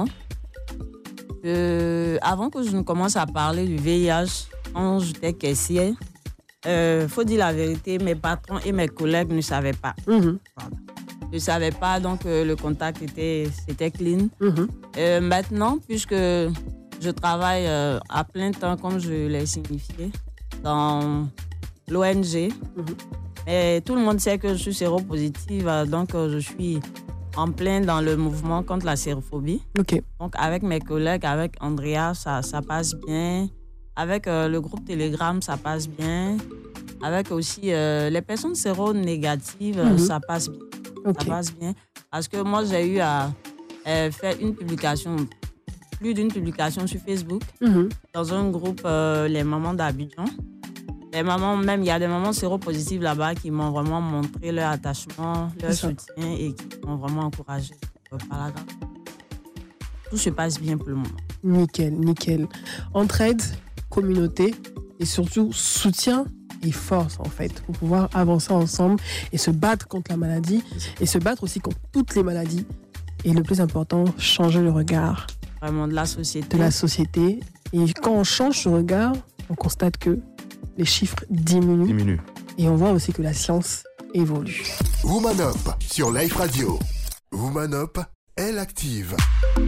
euh, avant que je ne commence à parler du V I H, quand j'étais caissière, il euh, faut dire la vérité, mes patrons et mes collègues ne savaient pas. Mm-hmm. Voilà. Ils ne savaient pas, donc euh, le contact était, c'était clean. Mm-hmm. Euh, maintenant, puisque je travaille euh, à plein temps, comme je l'ai signifié, dans l'O N G, mm-hmm. et tout le monde sait que je suis séropositive, donc euh, je suis en plein dans le mouvement contre la sérophobie. Okay. Donc avec mes collègues, avec Andrea, ça, ça passe bien. Avec euh, le groupe Telegram, ça passe bien. Avec aussi euh, les personnes séronégatives, mm-hmm. ça passe bien. Okay. Ça passe bien. Parce que moi, j'ai eu à euh, faire une publication, plus d'une publication sur Facebook, mm-hmm. dans un groupe, euh, les mamans d'Abidjan. Les mamans, même, il y a des mamans séropositives là-bas qui m'ont vraiment montré leur attachement, leur soutien et qui m'ont vraiment encouragé euh, par la grâce. Tout se passe bien pour le moment. Nickel, nickel. Entraide, communauté et surtout soutien des forces, en fait, pour pouvoir avancer ensemble et se battre contre la maladie et se battre aussi contre toutes les maladies. Et le plus important, changer le regard. Vraiment de la société. De la société. Et quand on change ce regard, on constate que les chiffres diminuent. Diminue. Et on voit aussi que la science évolue. Woman Up sur Life Radio. Woman Up, elle active.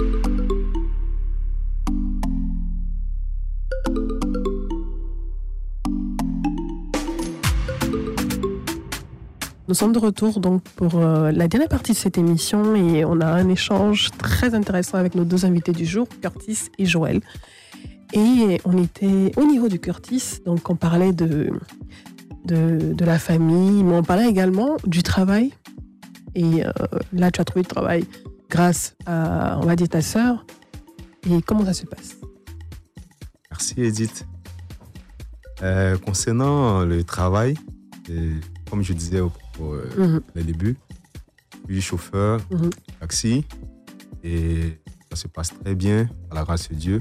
Nous sommes de retour donc pour euh, la dernière partie de cette émission et on a un échange très intéressant avec nos deux invités du jour, Curtis et Joël. Et on était au niveau du Curtis, donc on parlait de, de, de la famille, mais on parlait également du travail. Et euh, là, tu as trouvé le travail grâce à, on va dire, ta sœur. Et comment ça se passe? Merci Edith. Euh, concernant le travail, et comme je disais au, au mm-hmm. au début, je suis chauffeur, mm-hmm. taxi, et ça se passe très bien, à la grâce de Dieu.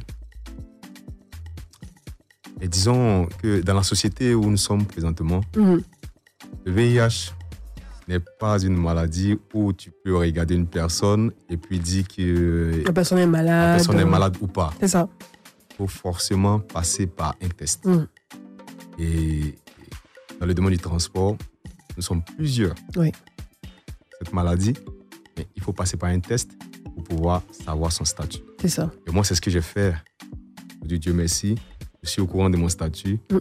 Et disons que dans la société où nous sommes présentement, mm-hmm. le V I H n'est pas une maladie où tu peux regarder une personne et puis dire que la personne est malade, la personne est malade ou pas. C'est ça. Il faut forcément passer par un test. Mm. Et dans le domaine du transport, nous sommes plusieurs. Oui. Cette maladie, mais il faut passer par un test pour pouvoir savoir son statut. C'est ça. Et moi, c'est ce que j'ai fait. Dieu merci. Je suis au courant de mon statut mm.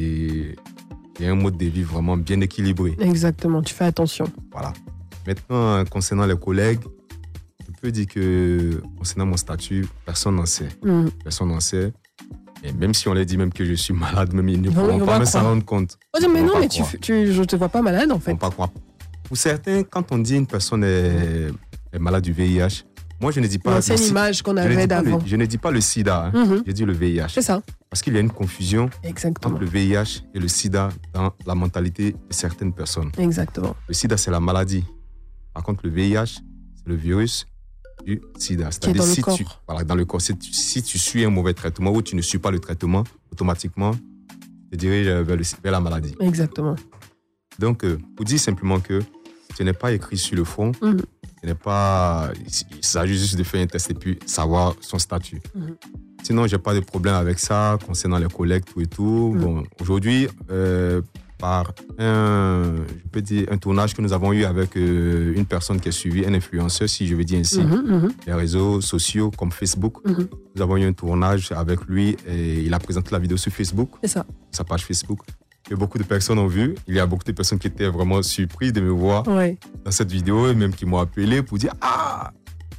et j'ai un mode de vie vraiment bien équilibré. Exactement, tu fais attention. Voilà. Maintenant, concernant les collègues, je peux dire que concernant mon statut, personne n'en sait. Mm. Personne n'en sait. Et même si on leur dit même que je suis malade, même ils ne non, pourront pas même s'en rendre compte. Oh, mais non, mais tu, tu, je ne te vois pas malade en fait. Ils ne vont pas croire. Pour certains, quand on dit une personne est, est malade du V I H, moi je ne dis pas... Non, c'est une image qu'on avait d'avant. Je ne dis pas le sida, hein. mm-hmm. je dis le V I H. C'est ça. Parce qu'il y a une confusion Exactement. entre le V I H et le sida dans la mentalité de certaines personnes. Exactement. Le sida, c'est la maladie. Par contre, le V I H, c'est le virus du sida. C'est-à-dire dans si le corps. Tu, voilà, dans le corps. Si tu, si tu suis un mauvais traitement ou tu ne suis pas le traitement, automatiquement, tu te diriges vers, le, vers la maladie. Exactement. Donc, euh, pour dire simplement que ce n'est pas écrit sur le front, mm-hmm. ce n'est pas... Il s'agit juste de faire un test et puis savoir son statut. Mm-hmm. Sinon, je n'ai pas de problème avec ça concernant les collègues, tout et tout. Mm. Bon, aujourd'hui, euh, par un, je peux dire, un tournage que nous avons eu avec euh, une personne qui a suivi, un influenceur, si je veux dire ainsi, mm-hmm, mm-hmm. les réseaux sociaux comme Facebook. Mm-hmm. Nous avons eu un tournage avec lui et il a présenté la vidéo sur Facebook, c'est ça. sa page Facebook. Que beaucoup de personnes ont vu. Il y a beaucoup de personnes qui étaient vraiment surprises de me voir ouais. dans cette vidéo et même qui m'ont appelé pour dire « Ah,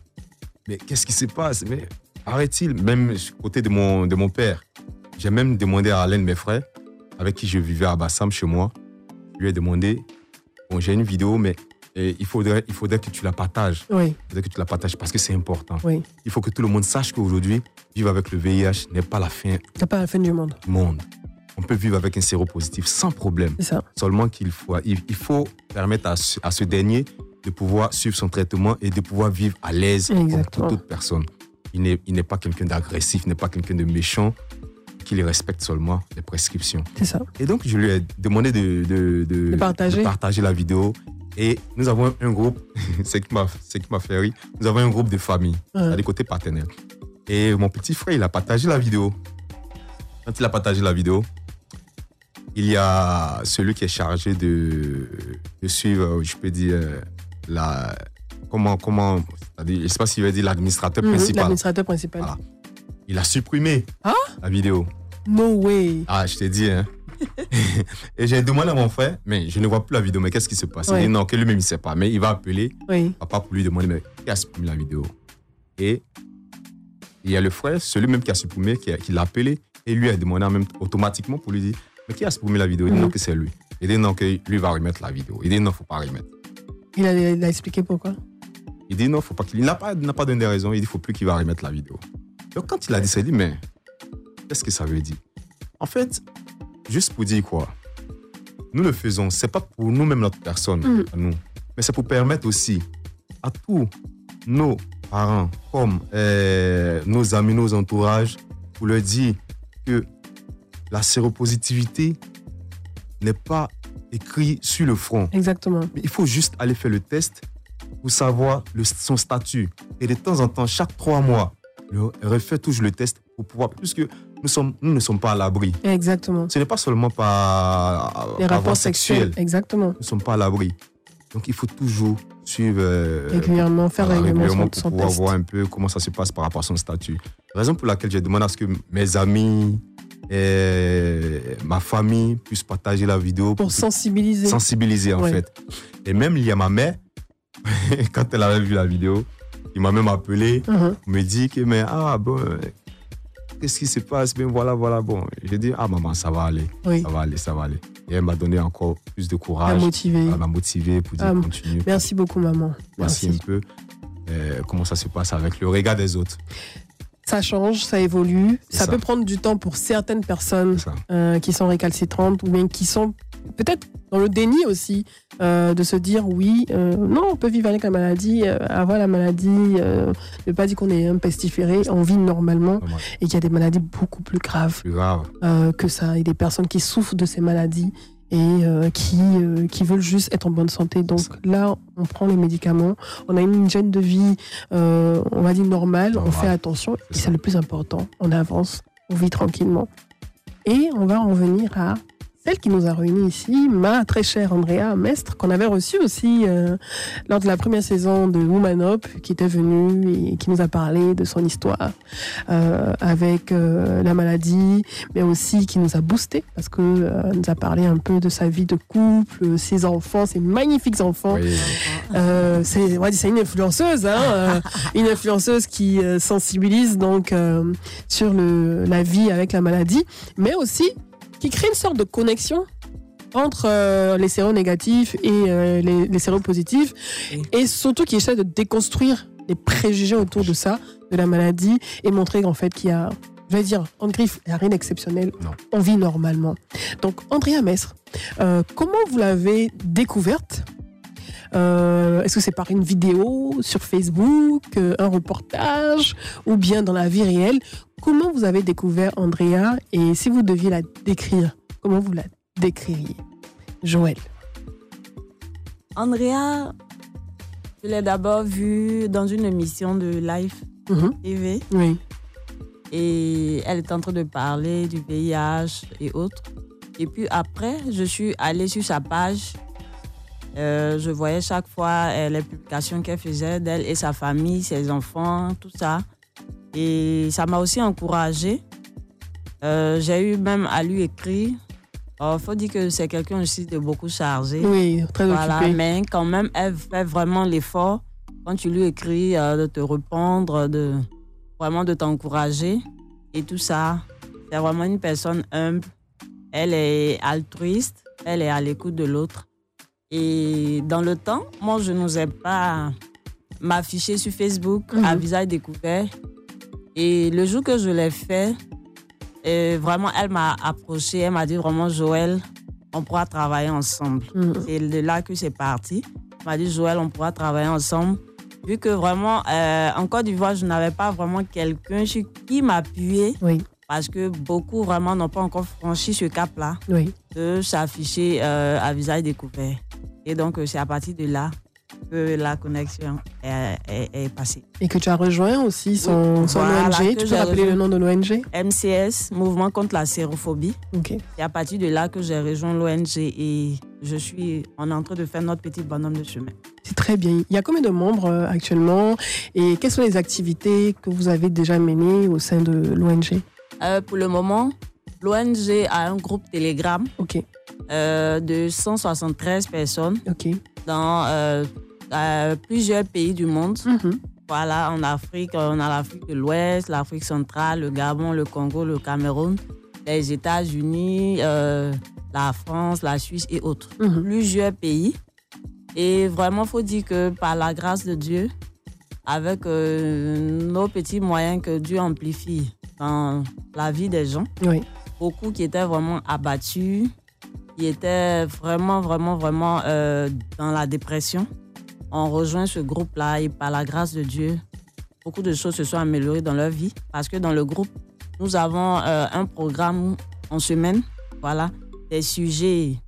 mais qu'est-ce qui se passe ?» Mais arrête-t-il, même côté de mon, de mon père. J'ai même demandé à l'un de mes frères, avec qui je vivais à Bassam, chez moi. Je lui ai demandé, bon, j'ai une vidéo, mais eh, il, faudrait, il faudrait que tu la partages. Oui. Il faudrait que tu la partages parce que c'est important. Oui. Il faut que tout le monde sache qu'aujourd'hui, vivre avec le V I H n'est pas la fin, n'est pas la fin du monde. Du monde. On peut vivre avec un séropositif sans problème. C'est ça. Seulement qu'il faut, il, il faut permettre à ce, à ce dernier de pouvoir suivre son traitement et de pouvoir vivre à l'aise comme toute autre personne. Il n'est, il n'est pas quelqu'un d'agressif, il n'est pas quelqu'un de méchant, qu'il respecte seulement les prescriptions. C'est ça. Et donc, je lui ai demandé de, de, de, de, partager. de partager la vidéo. Et nous avons un groupe, c'est ce qui m'a, ce qui m'a fait rire, nous avons un groupe de famille, ouais. à des côtés partenaires. Et mon petit frère, il a partagé la vidéo. Quand il a partagé la vidéo, il y a celui qui est chargé de, de suivre, je peux dire, la... Comment, comment, je ne sais pas s'il veut dire l'administrateur mmh, principal. L'administrateur principal. Voilà. Il a supprimé ah? la vidéo. No way. Ah, je t'ai dit, hein. Et j'ai demandé à mon frère, mais je ne vois plus la vidéo, mais qu'est-ce qui se passe? Ouais. Il dit non, que lui-même, il ne sait pas. Mais il va appeler oui. papa pour lui demander, mais qui a supprimé la vidéo? Et il y a le frère, celui-même qui a supprimé, qui, a, qui l'a appelé, et lui a demandé même automatiquement pour lui dire, mais qui a supprimé la vidéo? Il dit mmh. non, que c'est lui. Il dit non, que lui va remettre la vidéo. Il dit non, il ne faut pas remettre. Il a, il a expliqué pourquoi? Il dit non, faut pas qu'il... Il n'a pas, il n'a pas donné de raison. Il dit qu'il ne faut plus qu'il va remettre la vidéo. Donc quand il a dit ça, il dit mais qu'est-ce que ça veut dire? En fait, juste pour dire quoi, nous le faisons, ce n'est pas pour nous-mêmes notre personne, mmh. à nous, mais c'est pour permettre aussi à tous nos parents, comme euh, nos amis, nos entourages, pour leur dire que la séropositivité n'est pas écrit sur le front. Exactement. Mais il faut juste aller faire le test pour savoir le, son statut. Et de temps en temps, chaque trois mois, refait toujours le test pour pouvoir, puisque nous, sommes, nous ne sommes pas à l'abri. Exactement. Ce n'est pas seulement par les rapports sexuels. Sexuel. Exactement. Nous ne sommes pas à l'abri. Donc il faut toujours suivre euh, régulièrement, faire voilà, régulièrement, régulièrement son, pour son pouvoir test. voir un peu comment ça se passe par rapport à son statut. Raison pour laquelle j'ai demandé à ce que mes amis et ma famille puissent partager la vidéo. Pour, pour sensibiliser. Sensibiliser en ouais. fait. Et même il y a ma mère, quand elle avait vu la vidéo, il m'a même appelé, uh-huh. me dit que mais ah bon, qu'est-ce qui se passe? Ben voilà, voilà, bon. J'ai dit ah maman, ça va aller, oui. ça va aller, ça va aller. Et elle m'a donné encore plus de courage. Elle m'a motivé. Elle m'a motivé pour dire ah, continue. Merci beaucoup maman. Merci, merci un peu. Euh, comment ça se passe avec le regard des autres. Ça change, ça évolue. Ça, ça peut prendre du temps pour certaines personnes euh, qui sont récalcitrantes ou bien qui sont peut-être dans le déni aussi euh, de se dire oui, euh, non, on peut vivre avec la maladie, euh, avoir la maladie, euh, ne pas dire qu'on est un pestiféré, on vit normalement ouais. et qu'il y a des maladies beaucoup plus graves plus grave. euh, que ça. Il y a des personnes qui souffrent de ces maladies et euh, qui, euh, qui veulent juste être en bonne santé. Donc là, on prend les médicaments, on a une hygiène de vie, euh, on va dire normale, Normal. on fait attention c'est et ça. C'est le plus important. On avance, on vit tranquillement. Et on va en venir à celle qui nous a réunis ici, ma très chère Andrea Mestre, qu'on avait reçue aussi euh, lors de la première saison de Woman Up, qui était venue et qui nous a parlé de son histoire euh, avec euh, la maladie, mais aussi qui nous a boosté parce que euh, nous a parlé un peu de sa vie de couple, ses enfants, ses magnifiques enfants. Oui. Euh, c'est, on va dire, c'est une influenceuse, hein, euh, une influenceuse qui euh, sensibilise donc euh, sur le, la vie avec la maladie, mais aussi qui crée une sorte de connexion entre euh, les séronégatifs et euh, les, les séropositifs, oui. et surtout qui essaie de déconstruire les préjugés autour de ça, de la maladie, et montrer en fait qu'il y a, je vais dire, en griffe, il n'y a rien d'exceptionnel, non. on vit normalement. Donc, Andrea Mestre, euh, comment vous l'avez découverte ? Euh, est-ce que c'est par une vidéo sur Facebook, euh, un reportage, ou bien dans la vie réelle? Comment vous avez découvert Andrea et si vous deviez la décrire, comment vous la décririez? Joël. Andrea, je l'ai d'abord vue dans une émission de Live mm-hmm. T V. Oui. Et elle est en train de parler du V I H et autres. Et puis après, je suis allée sur sa page. Euh, je voyais chaque fois euh, les publications qu'elle faisait d'elle et sa famille, ses enfants, tout ça. Et ça m'a aussi encouragée. Euh, j'ai eu même à lui écrire. Il faut dire que c'est quelqu'un aussi de beaucoup chargé. Oui, très voilà, occupé. Mais quand même, elle fait vraiment l'effort. Quand tu lui écris, euh, de te répondre, de, vraiment de t'encourager. Et tout ça, c'est vraiment une personne humble. Elle est altruiste. Elle est à l'écoute de l'autre. Et dans le temps, moi, je n'osais pas m'afficher sur Facebook mmh. à visage découvert. Et le jour que je l'ai fait, et vraiment, elle m'a approchée, elle m'a dit vraiment, Joël, on pourra travailler ensemble. Mmh. C'est de là que c'est parti. Elle m'a dit, Joël, on pourra travailler ensemble. Vu que vraiment, euh, en Côte d'Ivoire, je n'avais pas vraiment quelqu'un sur qui m'appuyer. Oui. Parce que beaucoup vraiment n'ont pas encore franchi ce cap-là oui. de s'afficher euh, à visage découvert. Et donc, c'est à partir de là que la connexion est, est, est passée. Et que tu as rejoint aussi son, oui, son voilà, O N G. Tu peux rappeler le nom de l'O N G? M C S, Mouvement contre la sérophobie. Okay. C'est à partir de là que j'ai rejoint l'O N G et je suis, on est en train de faire notre petit bonhomme de chemin. C'est très bien. Il y a combien de membres euh, actuellement et quelles sont les activités que vous avez déjà menées au sein de l'O N G? euh, Pour le moment, l'O N G a un groupe Telegram. Ok. Euh, de cent soixante-treize personnes okay. dans euh, euh, plusieurs pays du monde. Mm-hmm. Voilà, en Afrique, on a l'Afrique de l'Ouest, l'Afrique centrale, le Gabon, le Congo, le Cameroun, les États-Unis, euh, la France, la Suisse et autres. Mm-hmm. Plusieurs pays. Et vraiment, il faut dire que par la grâce de Dieu, avec euh, nos petits moyens que Dieu amplifie dans la vie des gens, oui. beaucoup qui étaient vraiment abattus, qui étaient vraiment, vraiment, vraiment euh, dans la dépression. On rejoint ce groupe-là et par la grâce de Dieu, beaucoup de choses se sont améliorées dans leur vie. Parce que dans le groupe, nous avons euh, un programme en semaine, voilà, des sujets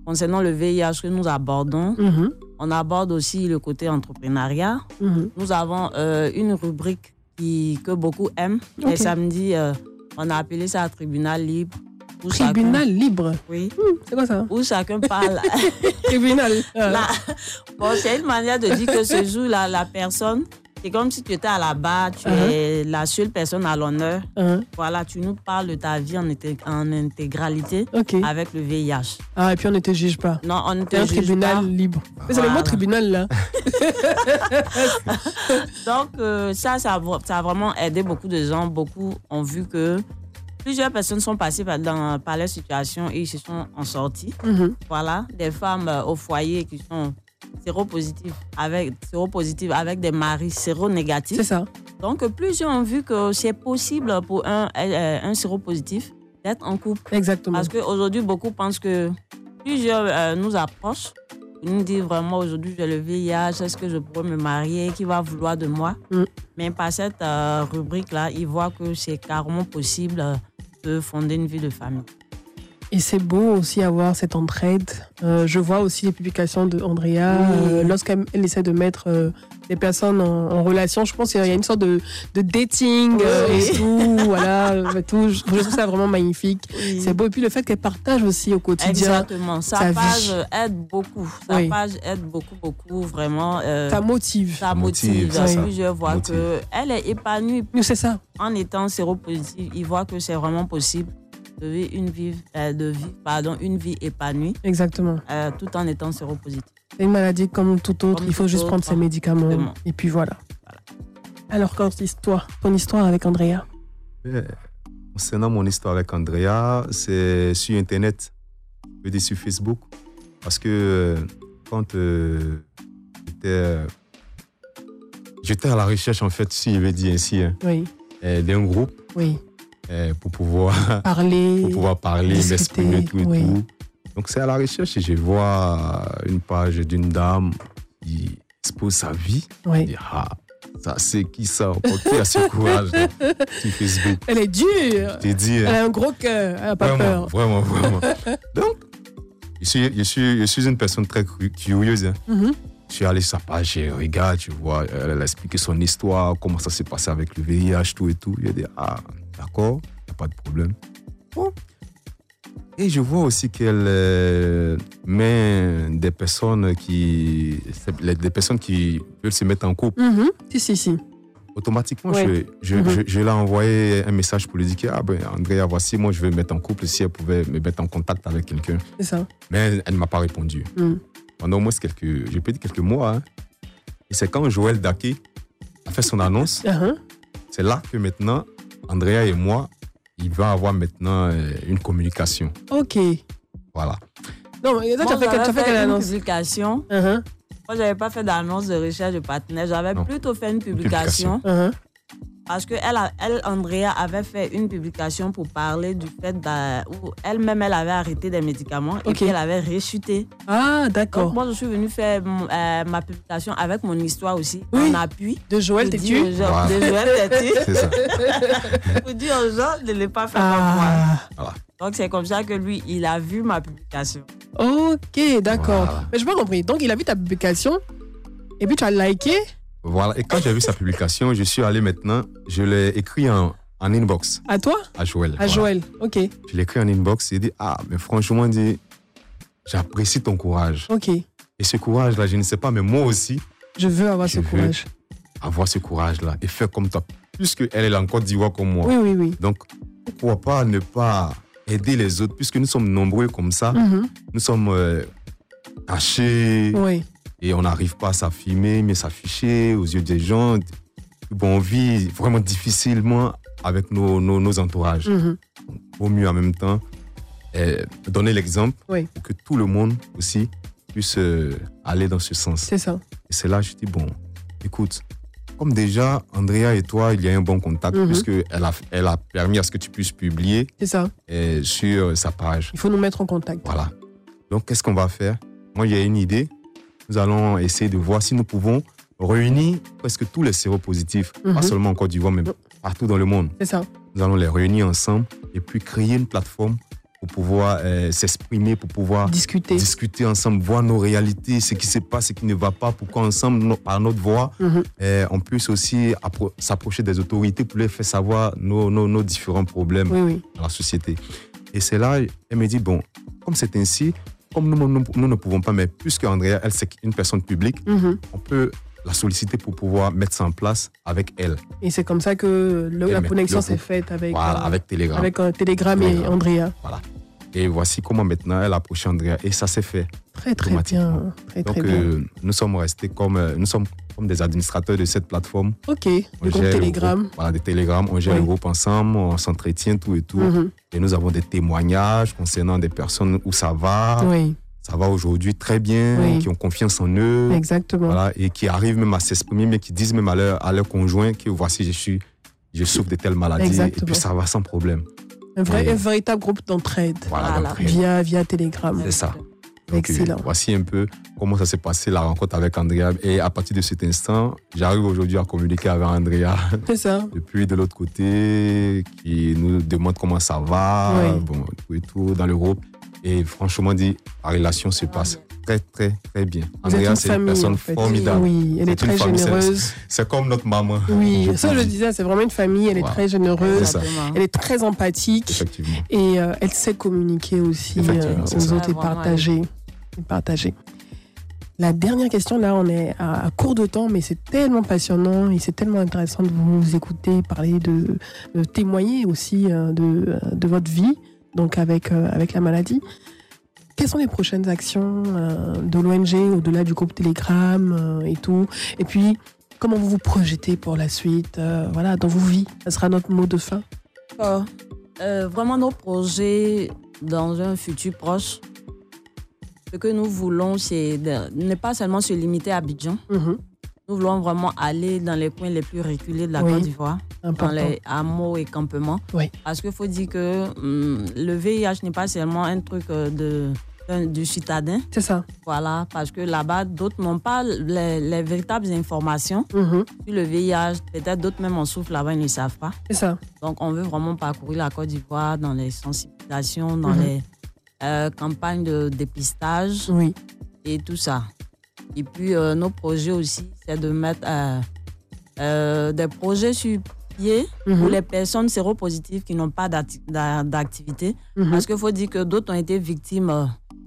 concernant le V I H que nous abordons, mm-hmm. on aborde aussi le côté entrepreneuriat. Mm-hmm. Nous avons euh, une rubrique qui, que beaucoup aiment. Okay. Les samedis, euh, on a appelé ça tribunal libre. Tribunal chacun, libre. Oui. Mmh, c'est quoi ça? Où chacun parle. Tribunal. Là, bon, c'est une manière de dire que ce jour, la, la personne, c'est comme si tu étais à la barre, tu uh-huh. es la seule personne à l'honneur. Uh-huh. Voilà, tu nous parles de ta vie en, intég- en intégralité okay. avec le V I H. Ah, et puis on ne te juge pas. Non, on ne te un juge tribunal pas. libre. Mais voilà. C'est le mot tribunal, là. Donc, euh, ça, ça a, ça a vraiment aidé beaucoup de gens. Beaucoup ont vu que plusieurs personnes sont passées par, dans, par leur situation et ils se sont en sortis. Mm-hmm. Voilà, des femmes euh, au foyer qui sont séropositives avec, séropositives avec des maris séronégatifs. C'est ça. Donc, plusieurs ont vu que c'est possible pour un, euh, un séropositif d'être en couple. Exactement. Parce qu'aujourd'hui, beaucoup pensent que plusieurs euh, nous approchent. Ils nous disent vraiment aujourd'hui, j'ai le V I H, est-ce que je pourrais me marier? Qui va vouloir de moi? Mm. Mais par cette euh, rubrique-là, ils voient que c'est carrément possible euh, de fonder une vie de famille. Et c'est beau aussi avoir cette entraide. Euh, je vois aussi les publications de Andrea oui. euh, lorsqu'elle elle essaie de mettre euh, des personnes en, en relation. Je pense qu'il y a une sorte de, de dating oui. euh, et tout. Voilà, tout. Je trouve ça vraiment magnifique. Oui. C'est beau. Et puis le fait qu'elle partage aussi au quotidien. Exactement. Sa, sa page vie. aide beaucoup. Sa oui. page aide beaucoup, beaucoup, vraiment. Euh, ça motive. Ça motive. motive. Oui. Je vois qu'elle est épanouie. Oui, c'est ça. En étant séropositive, il voit que c'est vraiment possible de vivre une vie, euh, de vivre, pardon, une vie épanouie. Exactement. Euh, tout en étant séropositif. C'est une maladie comme tout autre. Comme il faut juste autre, prendre ses médicaments. Exactement. Et puis voilà. voilà. Alors, quand histoire, ton histoire avec Andrea? Yeah. Concernant mon histoire avec Andrea, c'est sur Internet. Je veux dire sur Facebook. Parce que quand euh, j'étais, euh, j'étais à la recherche, en fait, si je vais dire ainsi, hein, oui. euh, d'un groupe. Oui. Euh, pour pouvoir parler, pour pouvoir parler, m'exprimer, tout et oui. tout. Donc c'est à la recherche et je vois une page d'une dame qui expose sa vie. Oui. Je dis, ah, ça c'est qui ça? Qui a ce courage là, sur Facebook? Elle est dure. Je dit, elle a un gros cœur, elle n'a pas vraiment, peur. Vraiment, vraiment. Donc, je suis, je, suis, je suis une personne très curieuse. Hein. Mm-hmm. Je suis allé sur sa page, je regarde, tu vois, elle a expliqué son histoire, comment ça s'est passé avec le V I H, tout et tout. Je dis, ah, d'accord, il n'y a pas de problème. Bon. Et je vois aussi qu'elle euh, met des personnes qui, des personnes qui veulent se mettre en couple. Mm-hmm. Si, si, si. Automatiquement, ouais. je, je, mm-hmm. je, je l'ai envoyé un message pour lui dire que, ah ben, Andrea, voici, moi, je veux me mettre en couple, si elle pouvait me mettre en contact avec quelqu'un. C'est ça. Mais elle, elle ne m'a pas répondu. Mm. Pendant au moins quelques, je peux dire quelques mois. Hein. Et c'est quand Joël Daké a fait son annonce, uh-huh. c'est là que maintenant, Andrea et moi, il va avoir maintenant euh, une communication. Ok. Voilà. Non, mais toi, tu as fait, fait, fait quelle annonce? Une publication. Uh-huh. Moi, je n'avais pas fait d'annonce de recherche de partenaire. J'avais non. plutôt fait une publication. Une publication. Uh-huh. Parce que elle, elle, Andrea, avait fait une publication pour parler du fait où elle-même, elle avait arrêté des médicaments okay. et puis elle avait rechuté. Ah, d'accord. Donc, moi, je suis venue faire euh, ma publication avec mon histoire aussi, oui. en appui. De Joël Tétu. Wow. De Joël Tétu. C'est ça. Pour dire aux gens de ne les pas faire ah. comme moi. Voilà. Donc, c'est comme ça que lui, il a vu ma publication. Ok, d'accord. Voilà. Mais je n'ai pas compris. Donc, il a vu ta publication et puis tu as liké. Voilà, et quand j'ai vu sa publication, je suis allé maintenant, je l'ai écrit en, en inbox. À toi? À Joël. À voilà. Joël, ok. Je l'ai écrit en inbox et dit, ah, mais franchement, dit, j'apprécie ton courage. Ok. Et ce courage-là, je ne sais pas, mais moi aussi. Je veux avoir je ce veux courage. Avoir ce courage-là et faire comme toi. Puisqu'elle est en Côte d'Ivoire comme moi. Oui, oui, oui. Donc, pourquoi pas ne pas aider les autres, puisque nous sommes nombreux comme ça. Mm-hmm. Nous sommes euh, cachés. Oui. Et on n'arrive pas à s'affirmer, mais s'afficher aux yeux des gens. Bon, on vit vraiment difficilement avec nos, nos, nos entourages. Mm-hmm. Au mieux, en même temps, eh, donner l'exemple oui. pour que tout le monde aussi puisse euh, aller dans ce sens. C'est ça. Et c'est là que je dis, bon, écoute, comme déjà, Andrea et toi, il y a un bon contact, mm-hmm. puisqu'elle a, elle a permis à ce que tu puisses publier c'est ça. Eh, sur sa page. Il faut nous mettre en contact. Voilà. Donc, qu'est-ce qu'on va faire? Moi, il y a une idée. Nous allons essayer de voir si nous pouvons réunir presque tous les séropositifs, mm-hmm. pas seulement en Côte d'Ivoire, mais partout dans le monde. C'est ça. Nous allons les réunir ensemble et puis créer une plateforme pour pouvoir euh, s'exprimer, pour pouvoir discuter. discuter ensemble, voir nos réalités, ce qui se passe, ce qui ne va pas, pourquoi ensemble, no, par notre voix, mm-hmm. euh, on puisse aussi appro- s'approcher des autorités pour leur faire savoir nos, nos, nos différents problèmes oui, oui. dans la société. Et c'est là, elle me dit, bon, comme c'est ainsi, comme nous, nous, nous ne pouvons pas, mais puisque Andrea, elle, c'est une personne publique, mm-hmm. on peut la solliciter pour pouvoir mettre ça en place avec elle. Et c'est comme ça que le, la connexion s'est faite avec, voilà, euh, avec Telegram. Avec euh, Telegram, Telegram et Andrea. Voilà. Et voici comment maintenant elle a approché Andrea. Et ça s'est fait. Très, très bien. Très, Donc, très euh, bien. nous sommes restés comme, euh, nous sommes comme des administrateurs de cette plateforme. OK. Le groupe Telegram. Le groupe, voilà, des Telegram. On gère oui. le groupe ensemble, on s'entretient, tout et tout. Mm-hmm. Et nous avons des témoignages concernant des personnes où ça va. Oui. Ça va aujourd'hui très bien, oui. qui ont confiance en eux. Exactement. Voilà, et qui arrivent même à s'exprimer, mais qui disent même à leur, à leur conjoint que voici, je, suis, je souffre de telle maladie. Exactement. Et puis ça va sans problème. Un, vrai, et, un véritable groupe d'entraide. Voilà, d'entraide. Via, via Telegram. C'est ça. Donc, excellent. Euh, voici un peu comment ça s'est passé, la rencontre avec Andrea. Et à partir de cet instant, j'arrive aujourd'hui à communiquer avec Andrea. C'est ça. Depuis de l'autre côté, qui nous demande comment ça va, oui. bon, tout et tout, dans le groupe. Et franchement dit, la relation se passe très, très, très bien. Vous Andrea, une c'est famille, une personne en fait. formidable. Oui, elle est, est très famille, généreuse. C'est, c'est comme notre maman. Oui, je ça je le disais, c'est vraiment une famille. Elle est voilà. très généreuse, elle est très empathique. Effectivement. Et euh, elle sait communiquer aussi euh, aux ça. autres et partager. et partager. La dernière question, là, on est à, à court de temps, mais c'est tellement passionnant et c'est tellement intéressant de vous écouter, parler, de, de témoigner aussi euh, de, de votre vie. Donc avec, euh, avec la maladie. Quelles sont les prochaines actions euh, de l'O N G au-delà du groupe Telegram euh, et tout? Et puis, comment vous vous projetez pour la suite euh, voilà, dans vos vies? Ça sera notre mot de fin. Euh, euh, vraiment, nos projets dans un futur proche, ce que nous voulons, c'est de ne pas seulement se limiter à Abidjan. Mm-hmm. Nous voulons vraiment aller dans les coins les plus reculés de la oui. Côte d'Ivoire, important. Dans les hameaux et campements. Oui. Parce qu'il faut dire que hum, le V I H n'est pas seulement un truc de, de, du citadin. C'est ça. Voilà, parce que là-bas, d'autres n'ont pas les, les véritables informations mm-hmm. sur le V I H. Peut-être d'autres même en souffrent là-bas, ils ne savent pas. C'est ça. Donc, on veut vraiment parcourir la Côte d'Ivoire dans les sensibilisations, dans mm-hmm. les euh, campagnes de dépistage oui. et tout ça. Et puis, euh, nos projets aussi, c'est de mettre euh, euh, des projets sur pied mm-hmm. pour les personnes séropositives qui n'ont pas d'acti- d'activité. Mm-hmm. Parce qu'il faut dire que d'autres ont été victimes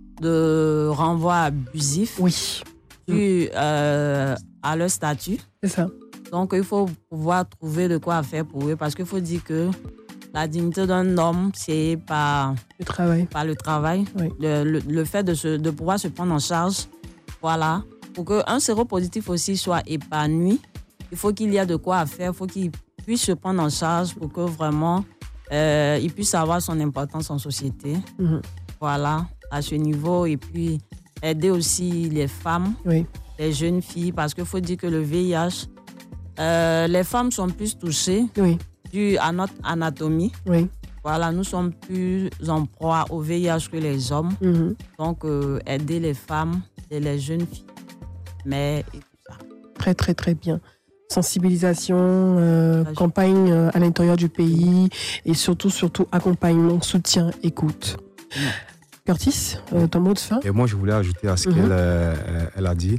de renvois abusifs oui. dû euh, à leur statut. C'est ça. Donc, il faut pouvoir trouver de quoi faire pour eux. Parce qu'il faut dire que la dignité d'un homme, c'est par le travail. Par le, travail. Oui. Le, le, le fait de, se, de pouvoir se prendre en charge. Voilà. Pour qu'un séropositif aussi soit épanoui, il faut qu'il y ait de quoi faire, il faut qu'il puisse se prendre en charge pour que vraiment euh, il puisse avoir son importance en société. Mm-hmm. Voilà, à ce niveau. Et puis aider aussi les femmes, oui. les jeunes filles, parce qu'il faut dire que le V I H, euh, les femmes sont plus touchées oui. dû à notre anatomie. Oui. Voilà, nous sommes plus en proie au V I H que les hommes. Mm-hmm. Donc, euh, aider les femmes et les jeunes filles. Mais et tout ça. Très, très, très bien. Sensibilisation, euh, campagne euh, à l'intérieur du pays et surtout, surtout accompagnement, soutien, écoute. Mmh. Curtis, euh, ton mot de fin? Et moi, je voulais ajouter à ce mmh. qu'elle euh, elle a dit.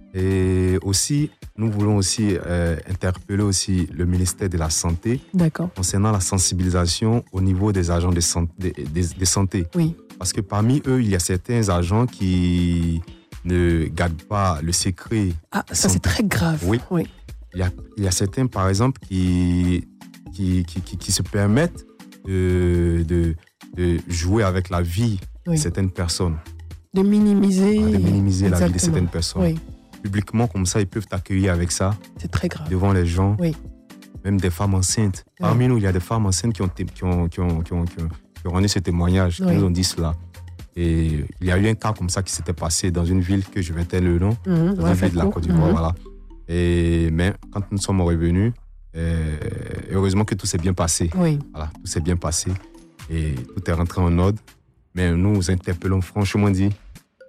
Et aussi, nous voulons aussi euh, interpeller aussi le ministère de la Santé. D'accord. Concernant la sensibilisation au niveau des agents de santé. De, de, de santé. Oui. Parce que parmi eux, il y a certains agents qui ne gardent pas le secret. Ah, ça c'est très grave. Oui. oui. Il y a, il y a certains, par exemple, qui, qui, qui, qui, qui se permettent de, de, de jouer avec la vie oui. de certaines personnes. De minimiser. Ah, de minimiser Exactement. la vie de certaines personnes. Oui. Publiquement, comme ça, ils peuvent t'accueillir avec ça. C'est très grave. Devant les gens. Oui. Même des femmes enceintes. Oui. Parmi nous, il y a des femmes enceintes qui ont, qui ont, qui ont, qui ont, qui ont, qui ont rendu ce témoignage, oui. qui nous ont dit cela. Et il y a eu un cas comme ça qui s'était passé dans une ville que je vais taire le nom, mmh, dans une ville de la Côte d'Ivoire, mmh. voilà. Et, mais quand nous sommes revenus, euh, heureusement que tout s'est bien passé. Oui. Voilà, tout s'est bien passé et tout est rentré en ordre. Mais nous nous interpellons franchement dit,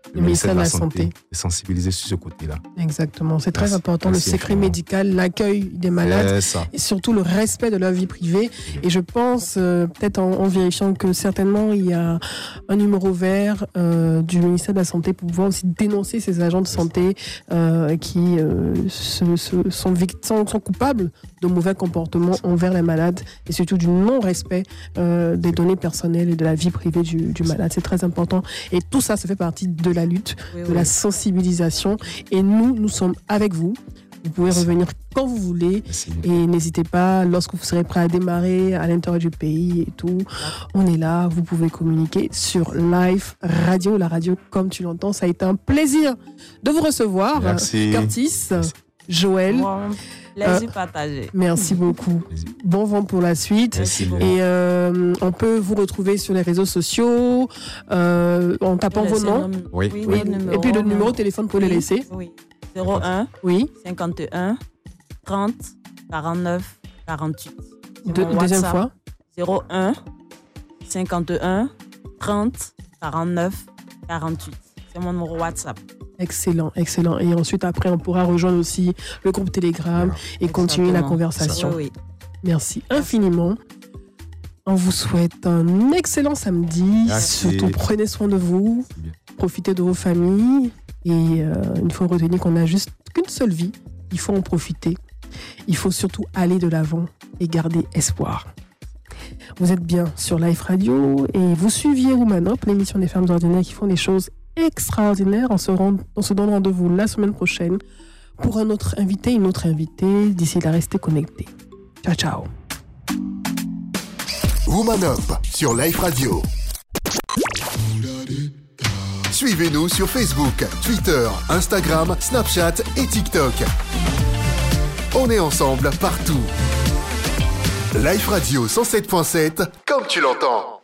le ministère de la Santé, et sensibiliser sur ce côté-là. Exactement, c'est très Merci. important, Merci le secret infiniment. médical, l'accueil des malades et surtout le respect de leur vie privée. Et je pense, euh, peut-être en, en vérifiant que certainement il y a un numéro vert euh, du ministère de la Santé pour pouvoir aussi dénoncer ces agents de santé euh, qui euh, se, se, sont, sont, sont coupables de mauvais comportements envers les malades et surtout du non-respect euh, des données personnelles et de la vie privée du, du malade. C'est très important. Et tout ça, ça fait partie de la lutte, oui, de oui. la sensibilisation. Et nous, nous sommes avec vous. Vous pouvez Merci. revenir quand vous voulez. Merci. Et n'hésitez pas, lorsque vous serez prêt à démarrer à l'intérieur du pays et tout, on est là. Vous pouvez communiquer sur Life Radio, la radio comme tu l'entends. Ça a été un plaisir de vous recevoir. Merci. Curtis, Merci. Joël. Wow. Plaisir euh, partagé. Merci beaucoup. Plaisir. Bon vent pour la suite. Merci. Et euh, on peut vous retrouver sur les réseaux sociaux euh, en tapant vos noms. Oui. oui, oui. Numéro, et puis le numéro de téléphone pour oui. le laisser. Oui. zéro un oui. cinquante et un trente quarante-neuf quarante-huit. De, deuxième fois. zéro un cinquante et un trente quarante-neuf quarante-huit. C'est mon numéro WhatsApp. Excellent, excellent. Et ensuite, après, on pourra rejoindre aussi le groupe Telegram et Exactement. continuer la conversation. Oui, oui. Merci infiniment. On vous souhaite un excellent samedi. Merci. Surtout, prenez soin de vous. Profitez de vos familles. Et euh, il faut retenir qu'on n'a juste qu'une seule vie. Il faut en profiter. Il faut surtout aller de l'avant et garder espoir. Vous êtes bien sur Life Radio et vous suiviez Woman Up, l'émission des femmes ordinaires qui font des choses extraordinaires. On se, rend, on se donne rendez-vous la semaine prochaine pour un autre invité, une autre invitée. D'ici là, restez connectés. Ciao, ciao. Woman Up sur Life Radio. Suivez-nous sur Facebook, Twitter, Instagram, Snapchat et TikTok. On est ensemble partout. Life Radio cent sept point sept, comme tu l'entends.